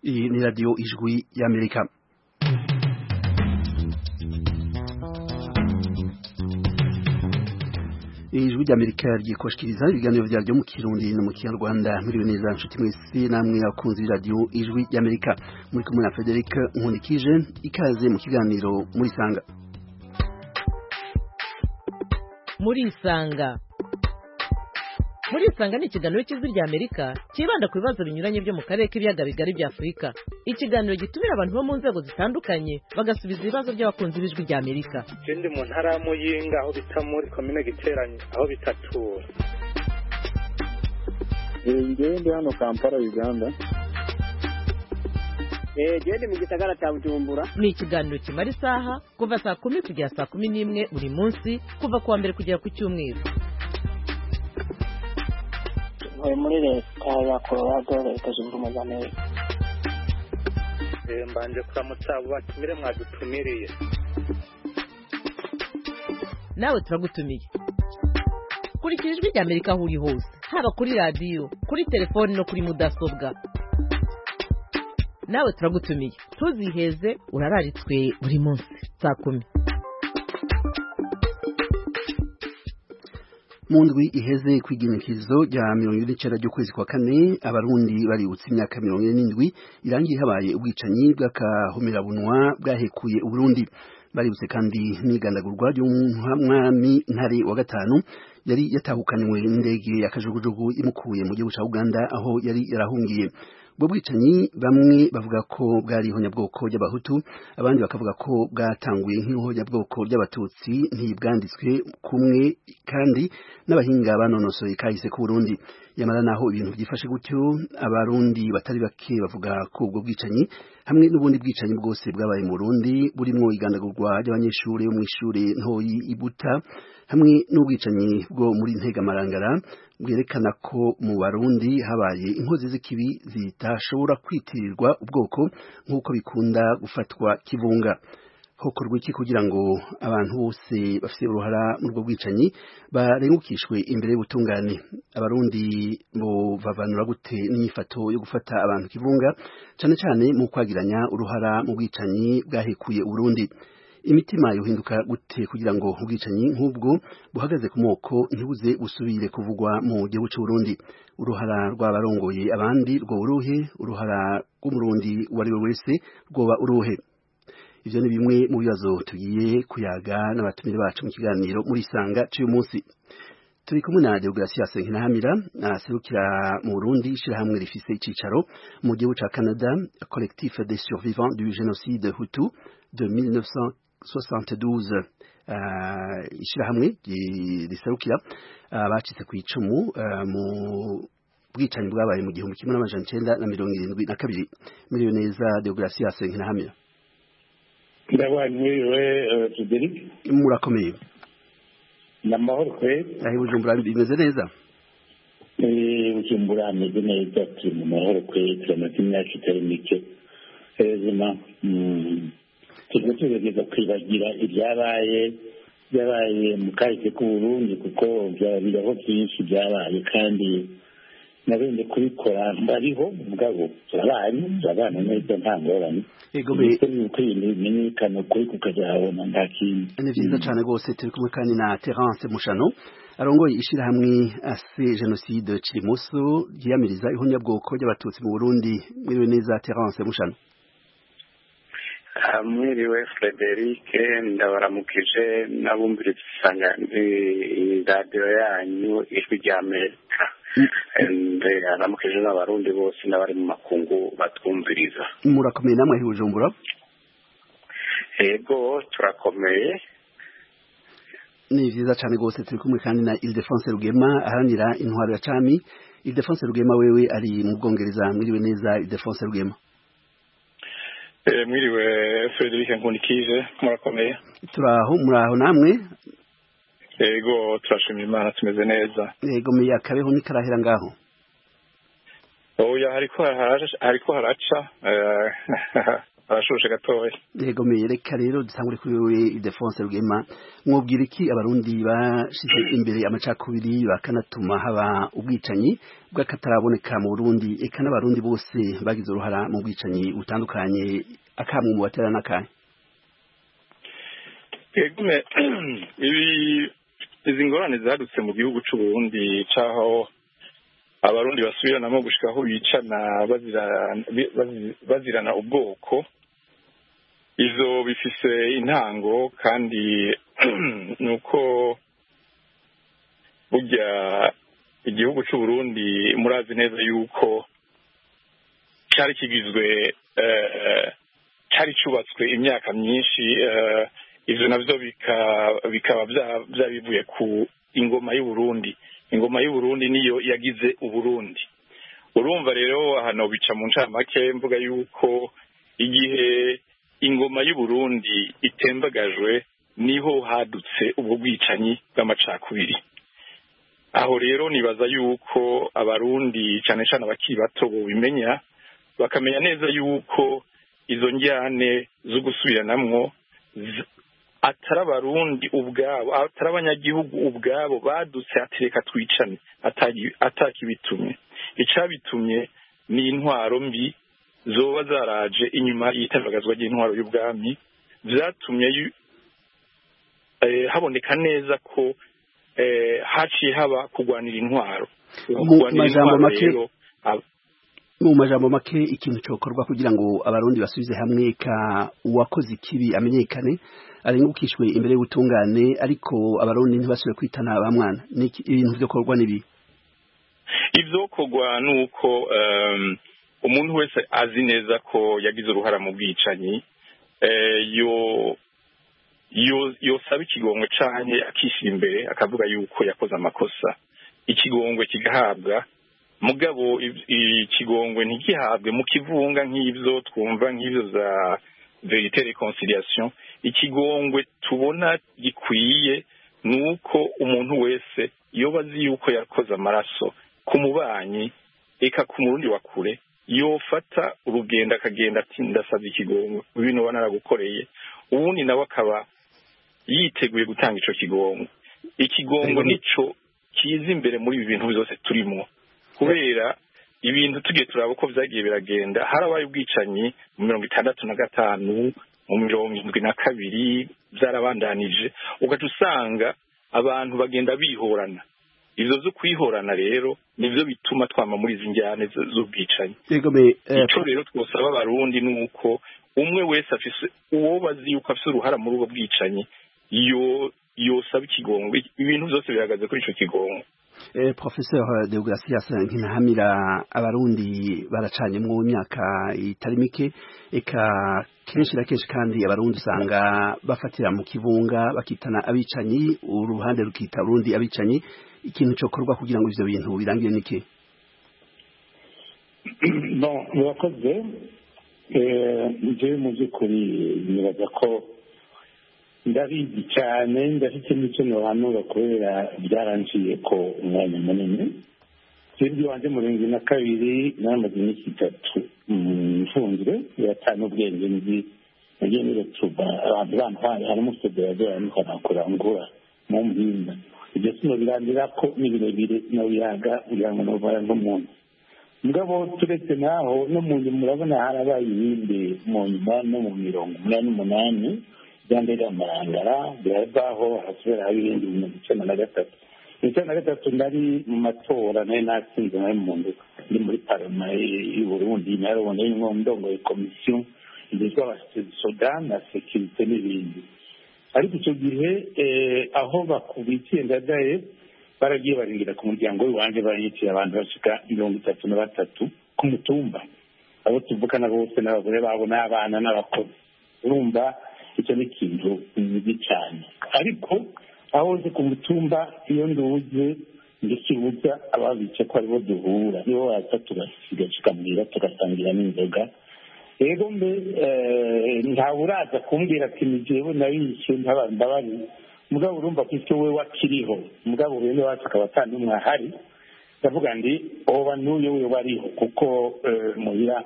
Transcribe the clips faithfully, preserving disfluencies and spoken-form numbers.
Iyi ni radiyo ijwi y'Amerika. Ijwi ry'Amerika ryikoshikiriza ibiganiro vyaryo mu Kirundi no mu Kinyarwanda. Muri neza nshuti mwese namwe akunze radiyo ijwi y'Amerika. Muri kumwe na Frederic Nkundikije, ikaze mu kiganiro muri sanga. Muri sanga Muri sanga ni ikiganiro cy'ijwi ry'Amerika kibanda ku bibazo binyuranye byo mu karere k'ibiyaga bigari bya Afurika. Ikiganiro gitumira abantu bo mu nzego zitandukanye bagasubiza ibibazo by'abakunzi b'ijwi ry'Amerika. Ikindi mu ntara ya Muyinga aho bita muri komine Giteranyi aho bitatura. Ngende hano Kampala Uganda. Eh gende mu gisagara cya Bujumbura. Ni ikiganiro kimara isaha kuva saa kumi kugera saa kumi n'imwe buri munsi kuva kuwa mbere kugera ku cyumweru. Muri leta ya Colorado leta zunze ubumwe za Amerika. Eh mbanje kuramutsa abo batumire mwadutumiriye. Nawe turagutumiye. Kurikira ijwi ry'Amerika aho uri hose, haba kuri radio, kuri telefone no kuri mudasobwa. Nawe turagutumiye. Tuziheze urararitswe buri munsi saa kumi. Mu ndwi iheze kw'igenekerezo rya mirongo ine n'icenda ry'ukwezi kwa kane abarundi baributse imyaka mirongo ine n'indwi irangiye habaye ubwicanyi bw'akahomerabunwa bwahekuye Uburundi. Baributse kandi n'igandagurwa ry'umwami Ntare wa gatanu yari yatahukanywe n'indege ya kajugujugu imukuye mu gihugu ca Uganda aho yari yarahungiye. Ubwo bwicanyi bamwe bavuga ko bwari ihonyabwoko ry'abahutu, abandi bakavuga ko bwatanguye nk'ihonyabwoko ry'abatutsi, ntibwanditswe kumwe kandi n'abahinga banonosoye kahise ku Burundi. Yamara naho ibintu byifashe gutyo, abarundi batari bake bavuga ko ubwo bwicanyi hamwe n'ubundi bwicanyi bwose bwabaye mu Burundi burimo igandagurwa ry'abanyeshuri bo mu ishure ntoyi Ibuta hamwe n'ubwicanyi bwo muri Ntegamarangara bwerekana ko mu Barundi habaye inkozi z'ikibi zitashobora kwitirirwa ubwoko nk'uko bikunda gufatwa kivunga. Hokorwa iki kugira ngo abantu bose bafite uruhara mu rwo bwicanyi barengukishwe imbere y'ubutungane? Abarundi bo bavanura gute n'inyifato yo gufata abantu kivunga cyane cyane mu kwagiranya uruhara mu bwicanyi bwahekuye Uburundi? Imitima yohinduka gute kugira ngo ubwicanyi nk'ubwo buhagaze ku moko ntibuze busubire kuvugwa mu gihugu cy'u Burundi? Uruhara rw'abarongoye abandi rwo uruhe? Uruhara rw'umurundi wari we wese rwoba uruhe? Ivyo ni bimwe mu bibazo tugiye kuyaga n'abatumire bacu mu kiganiro muri sanga cy'uyu munsi. Turi kumwe na Deogratias Nkinahamira aserukira mu Burundi ishirahamwe rifise icicaro mu gihugu ca Canada, Collectif des survivants du génocide Hutu de mille neuf cent soixante-douze. Uh, ishirahamwe riserukira abacitse uh, ku icumu uh, mu bwicanyi bwabaye mu gihumbi kimwe n'amajana icenda na mirongo irindwi na kabiri. Miliyo neza Deogratias Nkinahamira. Ndabanywe Frederic. Murakomeye. Namahoro kwe. Ahi Bujumbura bimeze neza? Eh Bujumbura ameze neza, turi mu mahoro kwe, turamaze imyaka itari mike. Hezima tugiye tugerageza kwibagira ibyabaye byabaye mu kahise k'u Burundi kuko byabiraho byinshi byabaye kandi nabende kubikora mbariho mugabo turabanye turabana neza nta ngorane. Ego be kwimenyekana kuri kukajabona ndakindi. Ni vyiza cyane gose. Turi kumwe kandi na Terence Mushano arongoye ishirahamwe ase genocide Kirimoso ryiyamiriza ihonyabwoko ry'abatutsi mu Burundi. Mwiriwe neza Terence Mushano. Mwiriwe Frederic, ndabaramukije n'abumviriza isanga radio yanyu ijwi ry'Amerika. Ndabaramukije n'abarundi bose n'abari mu makungu batwumviriza. Murakomeye namwe ahi Bujumbura? Ego turakomeye. Ni vyiza cyane gose. Turi kumwe kandi na Ildefonse Rugema aharanira intwaro ya cami. Ildefonse Rugema wewe ari mu Bwongereza. Mwiriwe neza Ildefonse Rugema. Eh mwiriwe Frederic Nkundikije, murakomeye? Turaho muraho namwe? Ego turashimira Imana tumeze neza. Ego me yakabeho nikarahera ngaho. Oya hariko haraca hariko haraca arashushe gatoya. Yego me reka rero dusangure kuri wewe Ildefonse Rugema mwubwira iki abarundi bashize imbere amacakubiri bakanatuma haba ubwicanyi bw'akataraboneka mu Burundi eka n'abarundi bose bagize uruhara mu bwicanyi butandukanye akamwe mu batera nakaye. Yego me ibi izi ngorane zadutse mu gihugu cy'u Burundi caho abarundi basubiranamo gushika aho bicana bazirana bazirana ubwoko izo bifise intango kandi nuko burya igihugu cy'u Burundi murazi neza yuko cyari kigizwe cyari cyubatswe imyaka myinshi ivyo navyo bikaba byabivuye ku ingoma y'u Burundi. Ingoma y'u Burundi niyo yagize uburundi. Urumva rero hano bica mu ncamake mvuga yuko igihe ingoma y'u Burundi itembagajwe niho hadutse ubwo bwicanyi bw'amacakubiri. Aho rero nibaza yuko abarundi cyane cyane abakiri bato bimenya bakamenya neza yuko izo njyane zo gusubiranamwo atari abarundi ubwabo atari abanyagihugu ubwabo badutse atereka twicane atakibitumye. Icabitumye ni intwaro mbi zoba zaraje inyuma y'itembagazwa ry'intwaro y'ubwami vyatumye haboneka neza ko haciye haba kugwanira intwaro. Mu majambo make ikintu cyokorwa kugira ngo abarundi basubize hamwe ka uwakoze ikibi amenyekane arengukishwe imbere y'ubutungane ariko abarundi ntibasubire kwitana abamwana ni ibintu byo korwa nibi. Ivyo kogwa nuko um, umuntu wese azi neza ko yagize uruhara mu bwicanyi yo yo yosaba ikigongwe canke akishira imbere akavuga yuko yakoze amakosa ikigongwe kigahabwa mugabo ikigongwe ntigihabwe mu kivunga nk'ivyo twumva nk'ivyo za verite reconciliation. Ikigongwe tubona gikwiye nuko umuntu wese yoba azi yuko yakoze amaraso ku mubanyi eka ku murundi wa kure yofata urugendo akagenda ati ndasabye ikigongwe ibintu banaragukoreye ubundi nawe akaba yiteguye gutanga ico kigongwe. Ikigongwe nico kiza imbere muri ibi bintu byose turimo kubera ibintu tugiye turaba uko vyagiye biragenda. Harabaye ubwicanyi mu mirongo itandatu na gatanu mu mirongo indwi na kabiri vyarabandanije ugaca usanga abantu bagenda bihorana. Ivyo vyo kwihorana rero nivyo bituma twama muri izi njyane z'ubwicanyi. Ico rero twosaba abarundi nuko umwe wese afise uwo bazi yuko afise uruhara muri ubwo bwicanyi yo yosaba ikigongwe. Ibintu vyose bihagaze kuri ico kigongwe. Eh, Professeur Deogracias Nkinahamira abarundi baracanye mu myaka itari mike eka kenshi na kenshi kandi abarundi usanga bafatira mu kibunga bakitana abicanyi uruhande rukita Burundi abicanyi. Ikintu cyokorwa kugira ngo ivyo bintu birangire niki? Bon, murakoze eh je mu byukuri nibaza ko ndabizi cyane ndafite n'icyo nohanura kubera byarangiye ko umwanya munini. Sindi wanje mu mirongo na kabiri n'amaze imyaka itatu mfunzwe yatanu ubwenge nzi nagiye niretuba abantu bantwara harimo federadora n'ikanakura mu mpinda. Ibyo sino birandira ko nibirebire nawiyaga kugira ngo novara n'umuntu mugabo turetse naho no mu murabona harabaye ibindi mu nyuma no mu mirongo umunani n'umunani byandere amarangara byabaho hasubira ibindi mu mirongo icenda na gatatu icenda na gatatu ndari mu matora nayo natsinze nayo mu ndu ndi muri parlement y'u Burundi narabona y'inko ndongoye komisiyo igizwe abasoda na sécurité n'ibindi. Ariko icyo gihe aho bakubikiye ndadaye baragiye baringira ku muryango w'iwanje baranyiciye abantu bashika mirongo itatu na batatu ku mutumba abo tuvukana bose n'abagore babo n'abana n'abakozi. Urumva icyo ni ikintu kibi cyane. Ariko aho uzi ku mutumba iyo nduze ndikibuza ababice ko aribo duhura nibo baza tugasiga tukamwira tugasangira n'inzoga. Ego mbe ntawe uraza kumbwira ati ni jewe nabishe ndabari mugabo urumva ko icyo we wakiriho mugabo bene wacu akaba atandumwe ahari ndavuga ndi oba n'uyo we wariho kuko muhira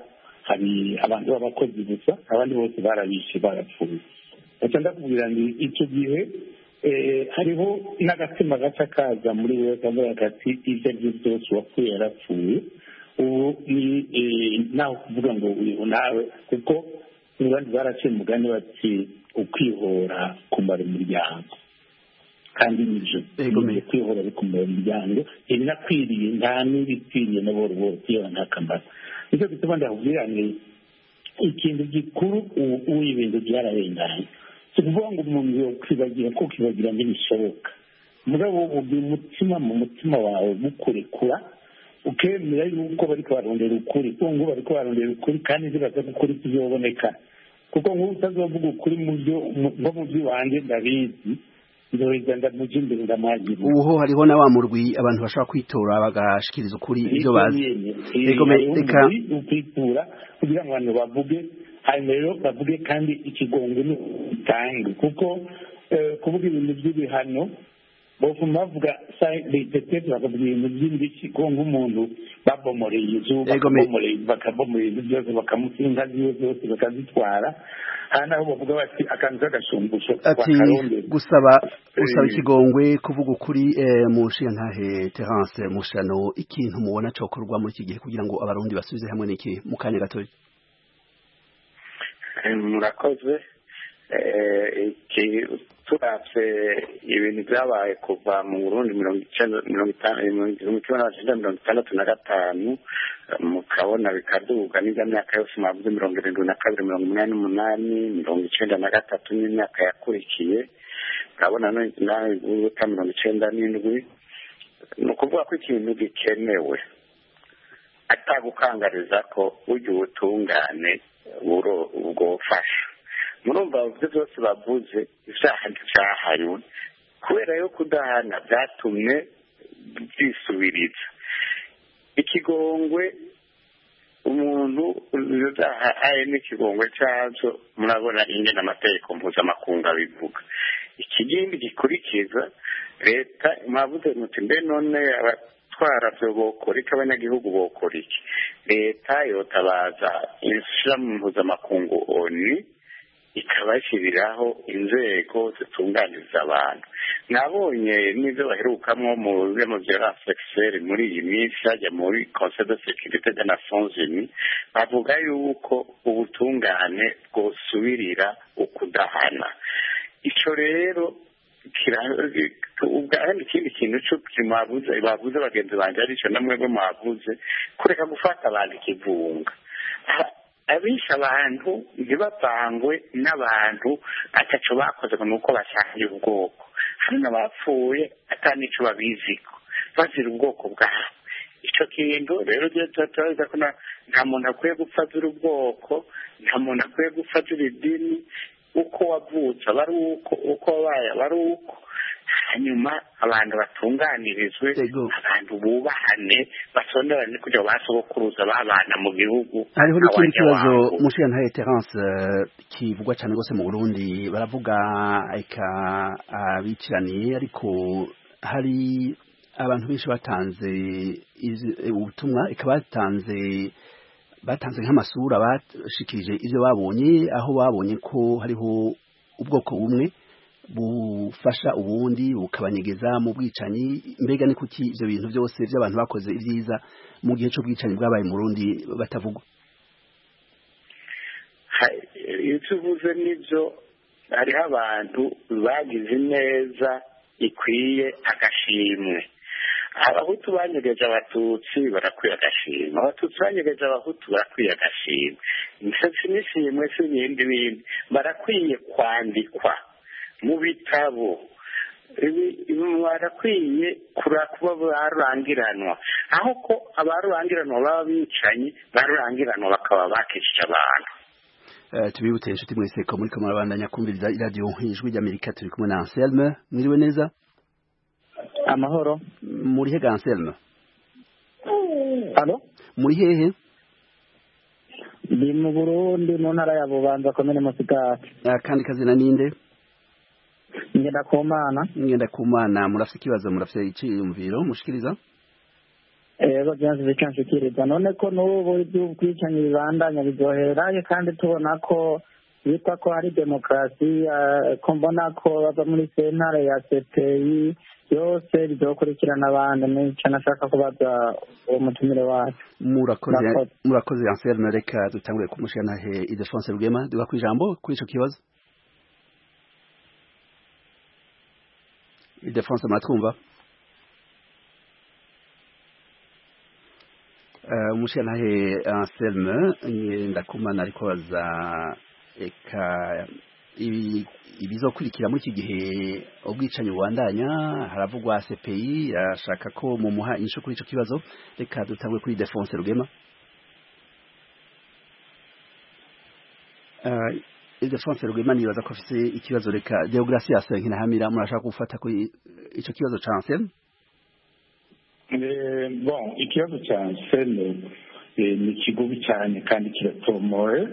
hari abantu b'abakozi gusa abandi bose barabishe barapfuye ndetse ndakubwira ngo icyo gihe hariho n'agatima gaca kaza muri we kavuga kati ibyo ari byo byose uwapfuye yarapfuye ubu ni nawe kuvuga ngo uyu nawe kuko abandi baraciye umugani bati ukwihora kumara umuryango kandi nibyo kwihora bikumara umuryango ibinakwiriye nta n'ibikwiriye na boro bose iyo nta kamaro nicyo gituma ndakubwira ngo ikintu gikuru ubu ibintu byararenganye si ukuvuga ngo umuntu yakwibagira ko kwibagira ntibishoboka mugabo ubu umutima mu mutima wawe mukurekura ukemera yuko bari kubarondera ukuri kuko ngo bari kubarondera ukuri kandi zibaza ko ukuri kuzoboneka kuko nk'ubu utazovuga ukuri mu byo nko mu by'iwanjye ndabizi nzoheza ndamuja imbere ndamwagira ubu hariho na wa murwi abantu bashobora kwitora bagashikiriza ukuri ibyo bazi reka ukwitura kugira ngo abantu bavuge hanyuma rero bavuge kandi ikigongo ni utange kuko kuvuga ibintu by'ibihano bavuma bavuga tetete bakavuga ibintu by'indishyi ko nk'umuntu babomoreye izuba bakabomoreye ibintu byose bakamusinga ziwe zose bakazitwara aha naho bavuga bati akantu k'agashumbusho ati gusaba gusaba ikigongwe kuvuga ukuri mu nshingantahe Terence Mushano ikintu mubona cokorwa muri iki gihe kugira ngo abarundi basubize hamwe n'iki mu kanya gatoya murakoze iki turatse ibintu byabaye kuva mu Burundi mirongo icyenda mirongo itanu mirongo itandatu na gatanu mukabona bikaduga n'ijya myaka yose mwavuze mirongo irindwi na kabiri mirongo umunani n'umunani mirongo icyenda na gatatu n'imyaka yakurikiye murabona nawe guta mirongo icyenda n'indwi ni ukuvuga ko ikintu gikenewe atagukangariza ko ujya ubutungane bwofasha murumva bavuze byose bavuze ivyaha ntivyahanywe kubera yo kudahana byatumye byisubiriza ikigongwe umuntu aye n'ikigongwe cyazo murabona ingene amategeko mpuzamakungu abivuga ikigindi gikurikiza leta mwavuze muti mbe none abatwara vyo bokora iki abanyagihugu bokora iki leta yotabaza ishirahamwe mpuzamakungu oni ikabashyiriraho inzego zitunganiriza abantu nabonye n'ibyo baherukamwo mu bihembo bya sexuel muri iyi minsi hajya muri conseil de sécurité des nations unies bavuga yuko ubutungane bwosubirira ukudahana ico rero ubwahandi ikindi kintu cyo mwavuze bavuze bagenzi banje arico namwebwe mwavuze kureka gufata abantu ikivunga abisha abantu ntibavangwe n'abantu ataco bakoze ngo nuko basangiye ubwoko hari n'abapfuye atanico babiziko bazira ubwoko bwabo ico kintu rero je tutaza ko nta muntu akwiye gupfa azira ubwoko nta muntu akwiye gupfa azira idini uko wavutse abari uko uko wabaye abari uko hanyuma abantu batunganirizwe abantu bubahane basonderane kugira basobokuruza babana mu gihugu hariho n'ikindi kibazo mushiyantahe Terence kivugwa cyane rwose mu Burundi baravuga eka abiciraniye ariko hari abantu benshi batanze ubutumwa eka batanze batanze nk'amasura bashikirije ivyo babonye aho babonye ko hariho ubwoko bumwe bufasha ubundi bukabanyegeza mu bwicanyi mbega ni kuki ivyo bintu byose by'abantu bakoze ibyiza mu gihe cyo bwicanyi bwabaye mu Burundi batavugwa icyo uvuze nibyo hariho abantu bagize neza ikwiye agashimwe abahutu banyegeje abatutsi barakwiye agashimwe abatutsi banyegeje abahutu barakwiye agashimwe imisatsi n'ishimwe si ibindi bindi barakwiye kwandikwa mu bitabo barakwiye kuba barurangiranwa aho ko abarurangiranwa baba bicanyi barurangiranwa bakaba bakishije abantu tubibutse inshuti mwese ko muri kamara bandanya kumviriza iradiyo ijwi ry'Amerika turi kumwe na Anselme mwiriwe neza amahoro muri he Anselme Allo muri hehe ndi mu Burundi mu ntara ya Bubanza komine Musigati kandi kazina ninde ngenda kumana ngenda kumana murafite ikibazo murafite icyiyumviro mushikiriza yego byanze bikanshikiriza none ko n'ubu iby'ubwicanyi bibandanya bizoherayo kandi tubona ko bita ko hari demokarasi ko mbona ko bava muri sentare ya sepeyi byose bizokurikirana abantu nicyo nashaka kubaza uwo mutumire wacu. murakoze murakoze Anselme, reka dutangure kumushyiranahe Ildefonse Rugema duga ku ijambo kuri icyo kibazo. Ildefonse muratwumva? umushyiranahe Anselme ndakumana ariko baza eka ibizokurikira muri iki gihe ubwicanyi bubandanya haravugwa C P I ashaka ko mu muha insho kuri ico kibazo. Reka dutangwe kuri Ildefonse Rugema. uh, Ildefonse Rugema nibaza ko afise ikibazo, reka Deogracias Nkinahamira murashaka gufata kuri ico kibazo ca Anselme. Eh, bon ikibazo ca Anselme ni kigubi cyane kandi kiratomoye.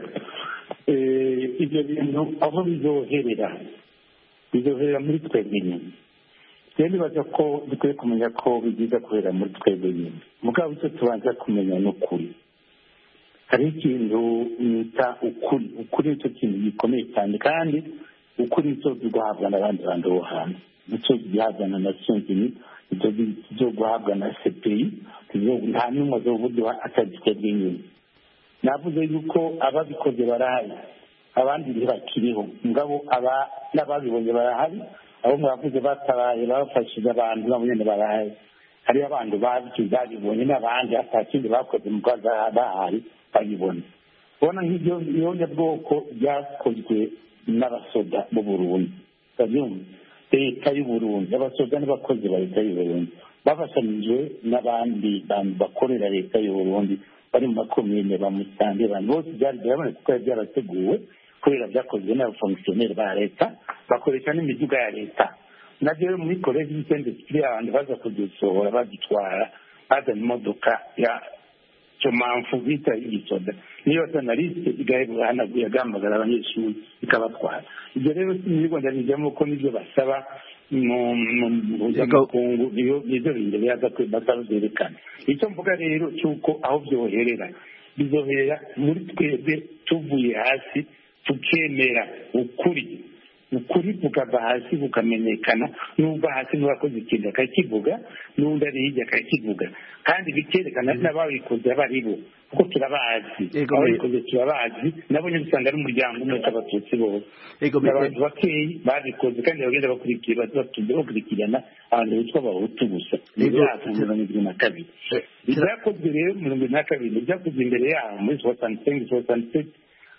Ibyo bintu aho bizoherera bizoherera muri twebwe nyine. Rero nibaza ko dukwiye kumenya ko bigiza kubera muri twebwe nyine. Mugabo icyo tubanza kumenya ni ukuri. Hari ikintu nita ukuri. Ukuri nicyo kintu gikomeye cyane kandi ukuri nicyo duhabwa n'abandi bantu bo hanze. Nicyo duhabwa na Nations Unies, nicyo duhabwa na C P I, nta n'umwe azovuga atagitebwe nyine. Navuze yuko ababikoze barahari abandi ntibakiriho, ngabo aba n'ababibonye barahari, abo mwavuze batabaye bafashije abantu nabo nyene barahari. Hari abantu babibonye n'abandi atakindi bakoze mu Rwanda bahari bayibona. Bona nk'ibyo yonye bwoko byakozwe n'abasoda mu Burundi, babyumva leta y'u Burundi, abasoda n'abakozi ba leta y'u Burundi bafashanije n'abandi bantu bakorera leta y'u Burundi bari mu makomine bamusange abantu bose byari byabonetse ko byarateguwe kubera byakozwe n'abafonkisiyoneri ba leta bakoresha n'imiduga ya leta. Nabyo muri koleji y'isende kiri abantu baza kudusohora badutwara bazana imodoka ya Chomamfu bita igisoda niyo sanaliste igahebana yagamagara abanyeshuri ikabatwara. Ibyo rero sinibwo ndabijyamo ko nibyo basaba mu mpuzamakungu iyo ibyo bindi byaza byerekana. Icyo mvuga rero cy'uko aho byoherera bizohera muri twebwe tuvuye hasi tukemera ukuri ukuri bukava hasi bukamenyekana, n'ubwo hasi n'uwakoze ikintu akakivuga n'undi ari hirya akakivuga, kandi bikerekana n'ababikoze abaribo kuko turabazi, ababikoze turabazi nabo nyine usanga ari umuryango umwe w'abatutsi bose. Abantu bakeyi babikoze kandi bagenda bakurikira bakurikirana abantu bitwa abahutu gusa. Ibyakozwe mirongo irindwi na kabiri ibyakozwe rero mirongo irindwi na kabiri byakozwe imbere yaho muri soixante-cinq soixante-sept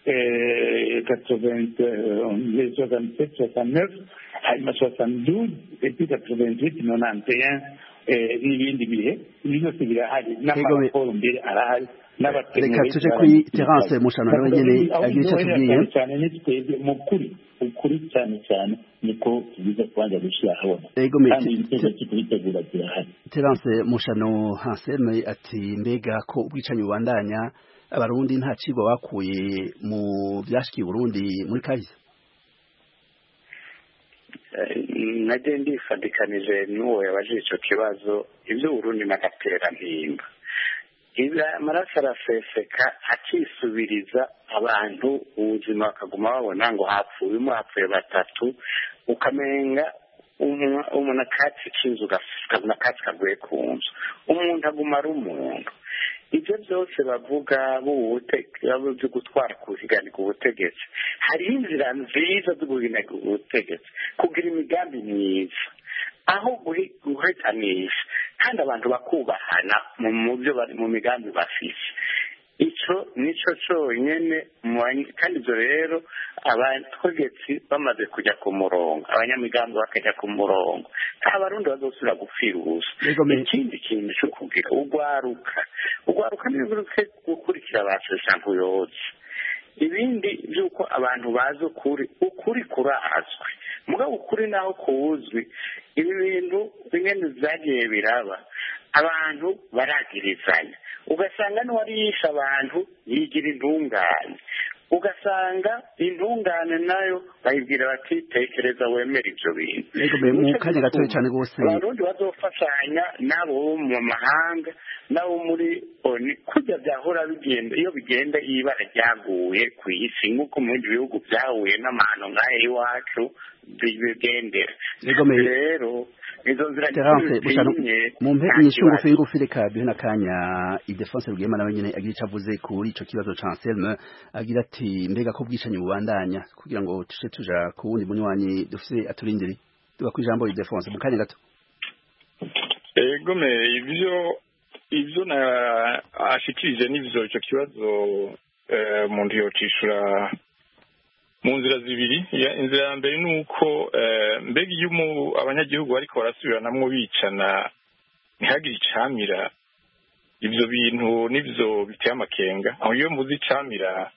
quatre-vingt-sept soixante-neuf hanyuma soixante-douze et puis quatre-vingt-huit quatre-vingt-onze n'ibindi bihe byose birahari n'amaraporo mbere arahari. Reka tuje kuri Terence Mushano nawe nyene agira icyo tubwiye cyane n'itwebwe mu kuri ukuri cyane cyane niko tubiza kubanza gushyira habona kandi ibitekerezo cy'ubitegura birahari. Terence Mushano Anselme ati mbega ko ubwicanyi bubandanya abarundi nta cigwa bakuye mu byashikiye Burundi muri kahise? Naje ndifadikanije n'uwo yabajije icyo kibazo ibyo Burundi n'agatera mpimba. Amaraso araseseka akisubiriza abantu ubuzima bakaguma babona ngo hapfuye umwe hapfuye batatu ukamenga umuntu akatsi k'inzu ukabona akatsi kaguye ku nzu umuntu aguma ari umuntu. Ibyo byose bavuga byo gutwara kuhiganika ubutegetsi, hariho inzira nziza zo guhiganika ubutegetsi kugira imigambi myiza aho guhetanisha kandi abantu bakubahana mu byo bari mu migambi bafise. Icyo nicyo cyonyine kandi ibyo rero abategetsi bamaze kujya ku murongo, abanyamigambi bakajya ku murongo, nta barundi bazosubira gupfira ubusa. Ikindi kintu cyo kubwira ugwaruka ugwaruka ntibibuke gukurikira abasesha ubuyobozi. Ibindi by'uko abantu bazi ukuri ukuri kurazwi mugabo ukuri naho kuwuzwi ibi bintu bimwe byagiye biraba abantu baragirizanya ugasanga n'uwari yisha abantu yigira intungane ugasanga intungane nayo bayibwira bati tekereza wemere ibyo bintu. Yego mu kanya gatoya cyane rwose abarundi bazofashanya n'abo bo mu mahanga n'abo muri oni kujya byahora bigenda iyo bigenda ibara ryaguye ku isi nk'uko mu bindi bihugu byahuye n'amahano nk'aya iwacu bigendera. Rero izo nzira nyinshi mu mpe inyishu ngufi ngufi reka duhe n'akanya Ildefonse Rugema nawe nyine agira icyo avuze kuri ico kibazo ca Anselme agira ati mbega ko bwicanyi bubandanya kugira ngo tushe tuja ku wundi munywanyi dufise aturindiri tuba ku ijambo Ildefonse mu kanya gato. Ego me ivyo ivyo na ashikirije n'ivyo ico kibazo umuntu yocishura mu nzira zibiri. Inzira ya mbere ni uko mbega iyo abanyagihugu bariko barasubiranamwo bicana ntihagire icamira ivyo bintu n'ivyo biteye amakenga. Aho iyo mvuze icamira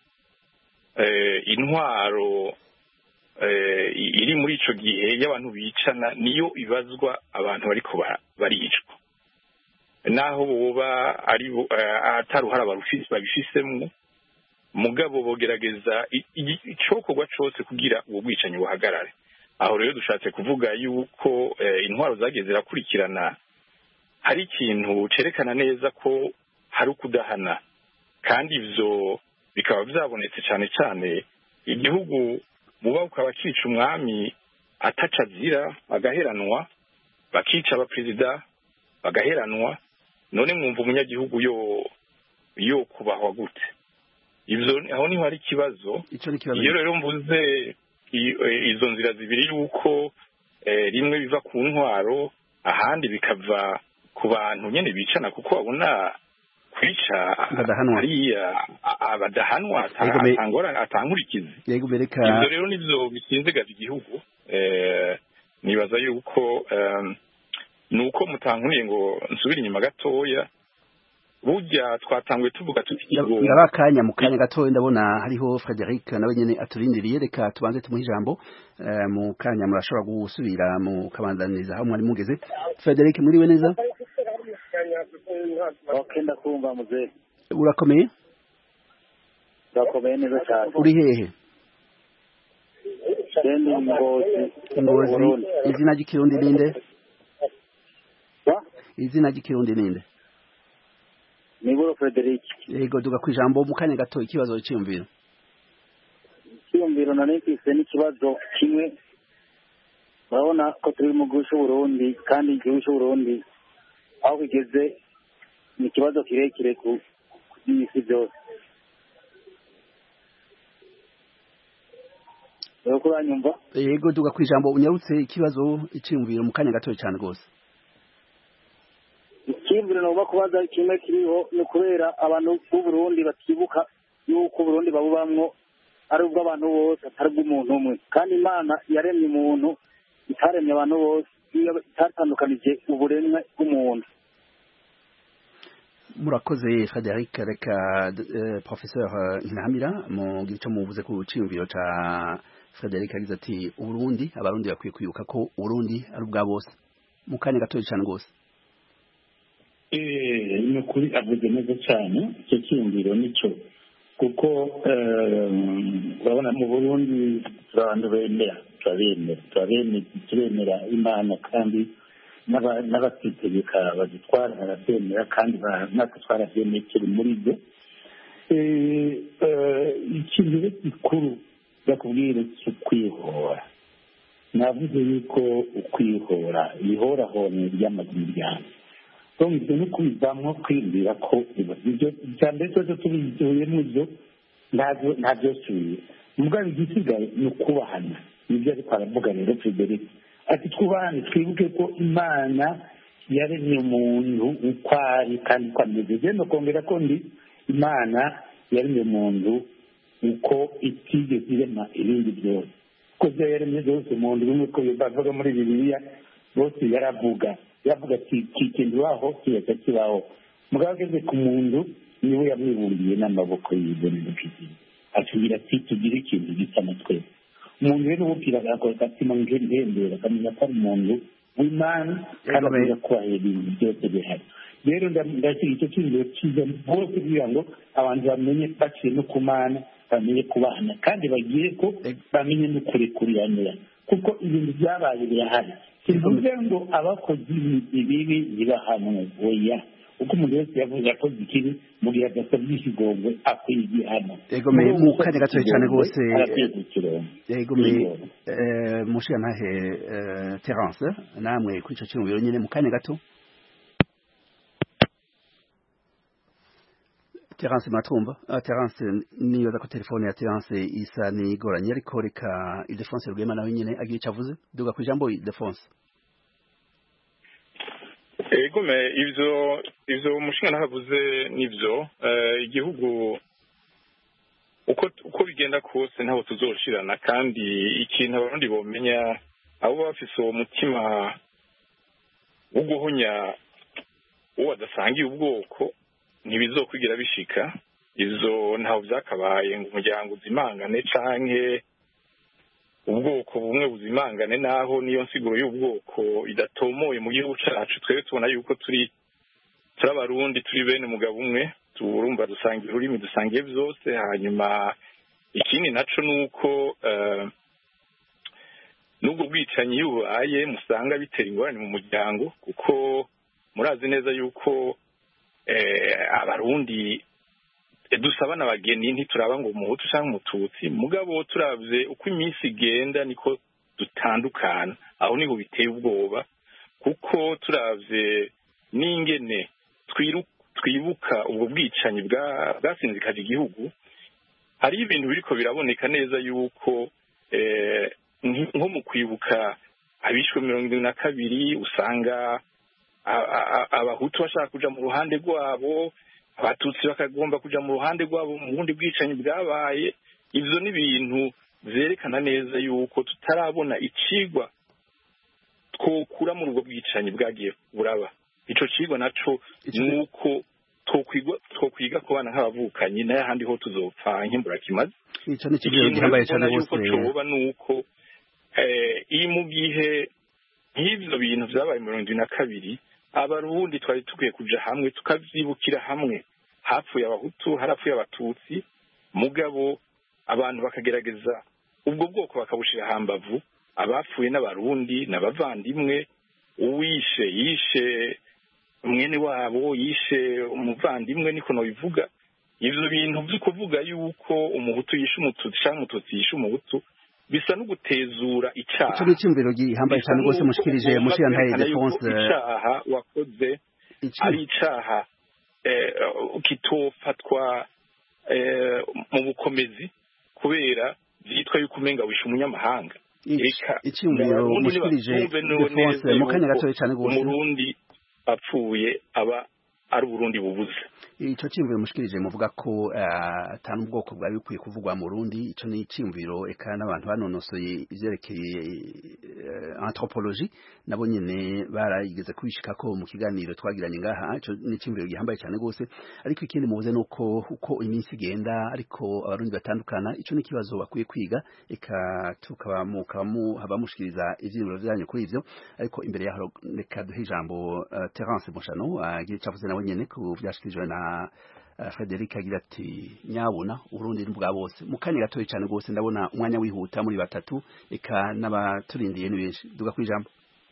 intwaro iri muri ico gihe y'abantu bicana niyo ibazwa abantu bariko baricwa naho boba ari ataruhara babifisemwo mugabo bogerageza icokorwa cose kugira uwo bwicanyi buhagarare. Aho rero dushatse kuvuga yuko intwaro zagiye zirakurikirana hari ikintu cerekana neza ko hari ukudahana, kandi ivyo bikaba vyabonetse cane cane igihugu muba ukaba kica umwami ataca azira agaheranwa, bakica abaperezida bagaheranwa, none mwumva umunyagihugu yo yo kubahwa gute? Ivyo aho niho hari ikibazo. Iyo rero mvuze izo nzira zibiri yuko rimwe biva ku ntwaro ahandi bikava ku bantu nyene bicana, kuko babona kwica hariya abadahanwa atankurikizi. Ivyo rero nivyo bisinzigaza igihugu. Nibaza yuko nuko mutankuriye ngo nsubire inyuma gatoya, burya twatanguye tuvuga tuti ndabakanya mu kanya gatoya ndabona hariho Frederic nawe nyene aturindiriye, reka tubanze tumuha ijambo mu kanya murashobora gusubira mu kabandaniriza aho mwari mugeze. Frederic muriwe neza? Okay, ndakumva muzee. Urakomeye? Ndakomeye neza cyane. Uri hehe? Ndi Ngozi. Ngozi. Izina ry'ikirundi ninde? Izina ry'ikirundi ninde? Niburo Frederic. Yego duga kwijambo mu kanya gato ikibazo cy'imviro. Cy'imviro nane kise n'ikibazo kimwe. Urabona ko turi mu gusho Burundi kandi igihugu cy'u Burundi aho bigeze ni ikibazo kirekire ku isi byose. Yego uranyumva? Yego duga kwijambo unyarutse ikibazo cy'imviro mu kanya gato cyane gose. Ikimviro no kubaza kimwe kiriho no kubera abantu b'u Burundi batibuka yuko Burundi babubamwo ari ubwo abantu bose atari bw'umuntu umwe, kandi Imana yaremye umuntu itaremye abantu bose itatandukanije uburemwe bw'umuntu. Murakoze Frederic. Reka uh, professeur Ntiramira mu gice muvuze ku ciyumviro ca Frederic agize ati Uburundi abarundi bakwiye kwibuka ko Uburundi ari ubwa bose. Mu kanya gatoya cyane gose. Eh ni kuri avuze neza cyane icyo cyiyumviro nico, kuko urabona mu Burundi abantu bemera turabemera turabemera Imana, kandi n'abategeka badutwara barabyemera, kandi natwe twarabyemeye turi muri byo. Ikintu gikuru bakubwira cyo kwihora, navuze yuko ukwihora ihorahonye ry'amajyambere ibyo ni kubivamo kwibwira ko ibyo cyane cyose tubizuye mu byo ntabyo suye mugabo igisigaye ni ukubahana. nibyo ariko aravuga rero Frederic ati twubahane, twibuke ko Imana yaremye umuntu uko ari kandi uko ameze. Genda kongera ko ndi Imana yaremye umuntu uko itigeze irema ibindi byose, ko byo yaremye byose umuntu bimwe ko bavuga muri Bibiliya bose yaravuga yavuga ati kikindi waho kiyata kibaho. Mugabo ageze ku muntu niwe yamwibumbiye n'amaboko y'ibonero kizima, atubwira ati tugire ikintu gisa na twese. Umuntu rero ubwira agakora agatima ngembera akamenya ko ari umuntu w'Imana kandi amenya ko ibintu byose bihari. Rero ndakira icyo kintu cyiza bose kugira ngo abantu bamenye baciye no ku Mana bamenye kubana kandi bagire ko bamenye n'ukurekuranira kuko ibintu byabaye birahari kivuze ngo abakoze ibibi ntibahanwe oya uko umuntu wese yavuze akoze ikibi mu gihe adasabye ikigongwe akwiye igihano yego me mu kanya gatoya cyane rwose yego me mushiyantahe Terence namwe kuri ico cyumviro nyine mu kanya gato Terence matumba uh, Terence nibaza ko telefone ya Terence isa nigoranye ariko reka Ildefonse Rugema nawe nyine agiye cavuze duga ku ijambo Ildefonse. Ego me ivyo ivyo umushinga nahavuze nivyo uh, igihugu uko uko bigenda kose ntaho tuzoshirana kandi ikintu abarundi bomenya abo bafise uwo mutima wo guhonya uwo adasangiye ubwoko ntibizokwigira bishika izo ntaho byakabaye ngo umuryango uzimangane canke ubwoko bumwe buzimangane naho niyo nsiguro y'ubwoko idatomoye mu gihugu cacu twebwe tubona yuko turi turabarundi turi bene mugabo umwe turumva dusangiye ururimi dusangiye byose hanyuma ikindi naco nuko uh, nubwo bwicanyi yubaye musanga bitera ingorane mu muryango kuko murazi neza yuko eh abarundi dusabana abageni ntituraba ngo umuhutu cyangwa umututsi mugabo turavye uko iminsi igenda niko dutandukana aho niho biteye ubwoba kuko turavye n'ingene twibuka ubwo bwicanyi bwa bwasinzikaje igihugu hari ibintu biriko biraboneka neza yuko eh nko mu kwibuka abishwe mirongo irindwi na kabiri usanga abahutu bashaka kuja mu ruhande rwabo abatutsi bakagomba kuja mu ruhande rwabo mu bundi bwicanyi bwabaye ivyo ni ibintu vyerekana neza yuko tutarabona icigwa twokura muri ubwo bwicanyi bwagiye buraba ico cigwa naco nuko twokwigwa twokwiga kubana nk'abavukanyi naye handi ho tuzopfa nkimbura kimaze ico ni kibyo gihambaye cyane bose coba nuko eh iyi mu gihe nk'ivyo bintu vyabaye mirongo irindwi na kabiri abarundi twari tukwiye kuja hamwe tukavyibukira hamwe hapfuye abahutu harapfuye abatutsi mugabo abantu bakagerageza ubwo bwoko bakabushira hambavu abapfuye n'abarundi n'abavandimwe uwishe yishe mwene wabo yishe umuvandimwe niko no bivuga ivyo bintu byo kuvuga yuko umuhutu yishe umututsi cyangwa umututsi yishe umuhutu bisa no gutezura icaha ico cyumviro gihambaye cyane gose mushikirije mushiyantaye Ildefonse icaha wakoze ari icaha eh kitofatwa eh mu bukomezi kubera vyitwa yuko umenga wishe umunyamahanga eka icyumviro mushikirije Ildefonse mu kanya gatoye cyane gose umurundi apfuye aba ari Burundi bubuze ico cyumviro mushikirije muvuga ko atanu ubwoko bwa bikwiye kuvugwa mu Burundi ico ni cyumviro eka n'abantu banonosoye ivyerekeye anthropologie nabo nyene barayigeze kwishika ko mu kiganiro twagiranye ngaha ico ni cyumviro gihambaye cyane gose ariko ikindi muvuze nuko uko iminsi igenda ariko abarundi batandukana ico ni kibazo bakwiye kwiga eka tukaba mu kamu habamushikiriza ivyibiro byanyu kuri ivyo ariko imbere yaho reka duhe ijambo uh, Terence Mushano agiye uh, cavuze nawe nyene ku vyashikirijwe na uh, Frederic agira ati nyabuna Urundi n'ubwa bose mu kanya gatoye cyane gose ndabona umwanya wihuta muri batatu eka n'abaturindiye ni benshi duga kwijambo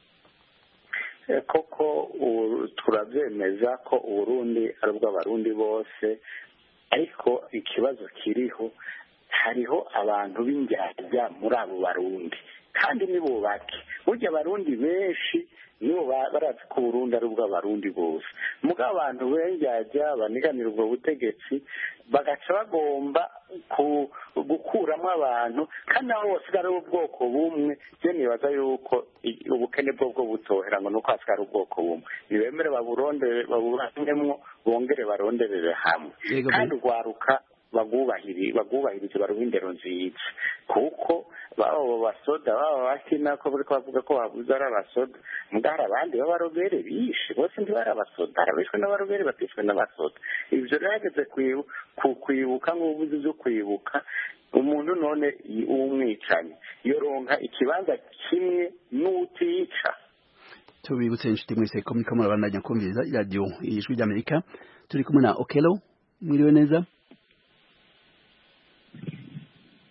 koko turavyemeza ko Urundi ari ubw'abarundi bose ariko ikibazo kiriho hariho abantu b'indyarya muri abo barundi kandi nibo bake burya abarundi benshi nibo barazi ko Burundi ari ubw'abarundi bose muga abantu benjyajya baniganira ubwo butegetsi bagaca bagomba gukuramo abantu kandi aho bose ari ubwoko bumwe je nibaza yuko ubukene bwo bwo butohera ngo nuko asigara ubwoko bumwe nibemere baburonde babubanemwo bongere baronderere hamwe kandi ugwaruka bagubahiri bagubahirije baruha indero nziza kuko babo basoda babo bakina ko bari kuvuga ko babuze ari abasoda mugara abandi b'abarobere bishe bose ndi bari abasoda arabishwe n'abarobere batishwe n'abasoda ivyo rageze kwibuka nk'ubuzi byo kwibuka umuntu none umwicanye yoronka ikibanza kimwe n'utica tubibutse inshuti mwese ko muriko murabandanya kumviriza radio ijwi ry'Amerika turi kumwe na Okelo mwiriwe neza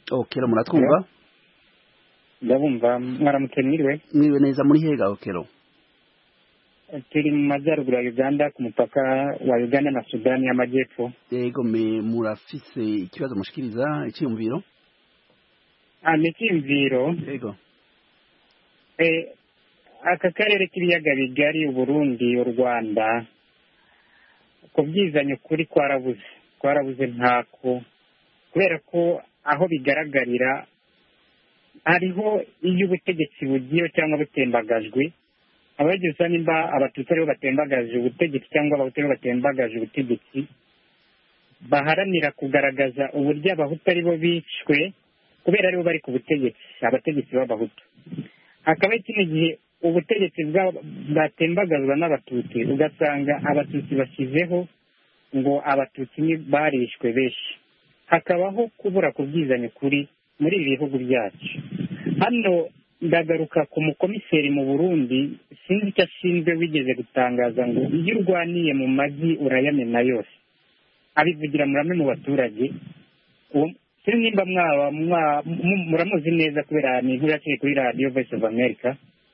Okero muratwumva ndabumva mwaramutse mwiriwe mwiriwe neza muri hega Okero turi mu majyaruguru ya Uganda ku mupaka wa Uganda na Sudani y'Amajyepfo yego me murafise ikibazo mushikiriza icyumviro ah n'icyumviro yego eh aka karere k'ibiyaga bigari u Burundi u Rwanda kubyizanya kuri kwarabuze kwarabuze ntako kubera ko aho bigaragarira hariho iyo ubutegetsi bugiye cyangwa butembagajwe abagize nimba abatutsi aribo batembagaje ubutegetsi cyangwa abahutu aribo batembagaje ubutegetsi baharanira kugaragaza uburyo abahutu aribo bicwe kubera aribo bari ku butegetsi abategetsi b'abahutu hakaba ikindi gihe ubutegetsi bwatembagazwa n'abatutsi ugasanga abatutsi bashyizeho ngo abatutsi barishwe benshi hakabaho kubura kubwizanya kuri muri ibi bihugu byacu hano ndagaruka ku mukomiseri mu Burundi sinzi icyo ashinzwe wigeze gutangaza ngo iyo urwaniye mu magi urayamena yose abivugira muri mu baturage sinzi nimba mwaba muramuzi neza kubera ni inkuru yaciye kuri Radio Voice of America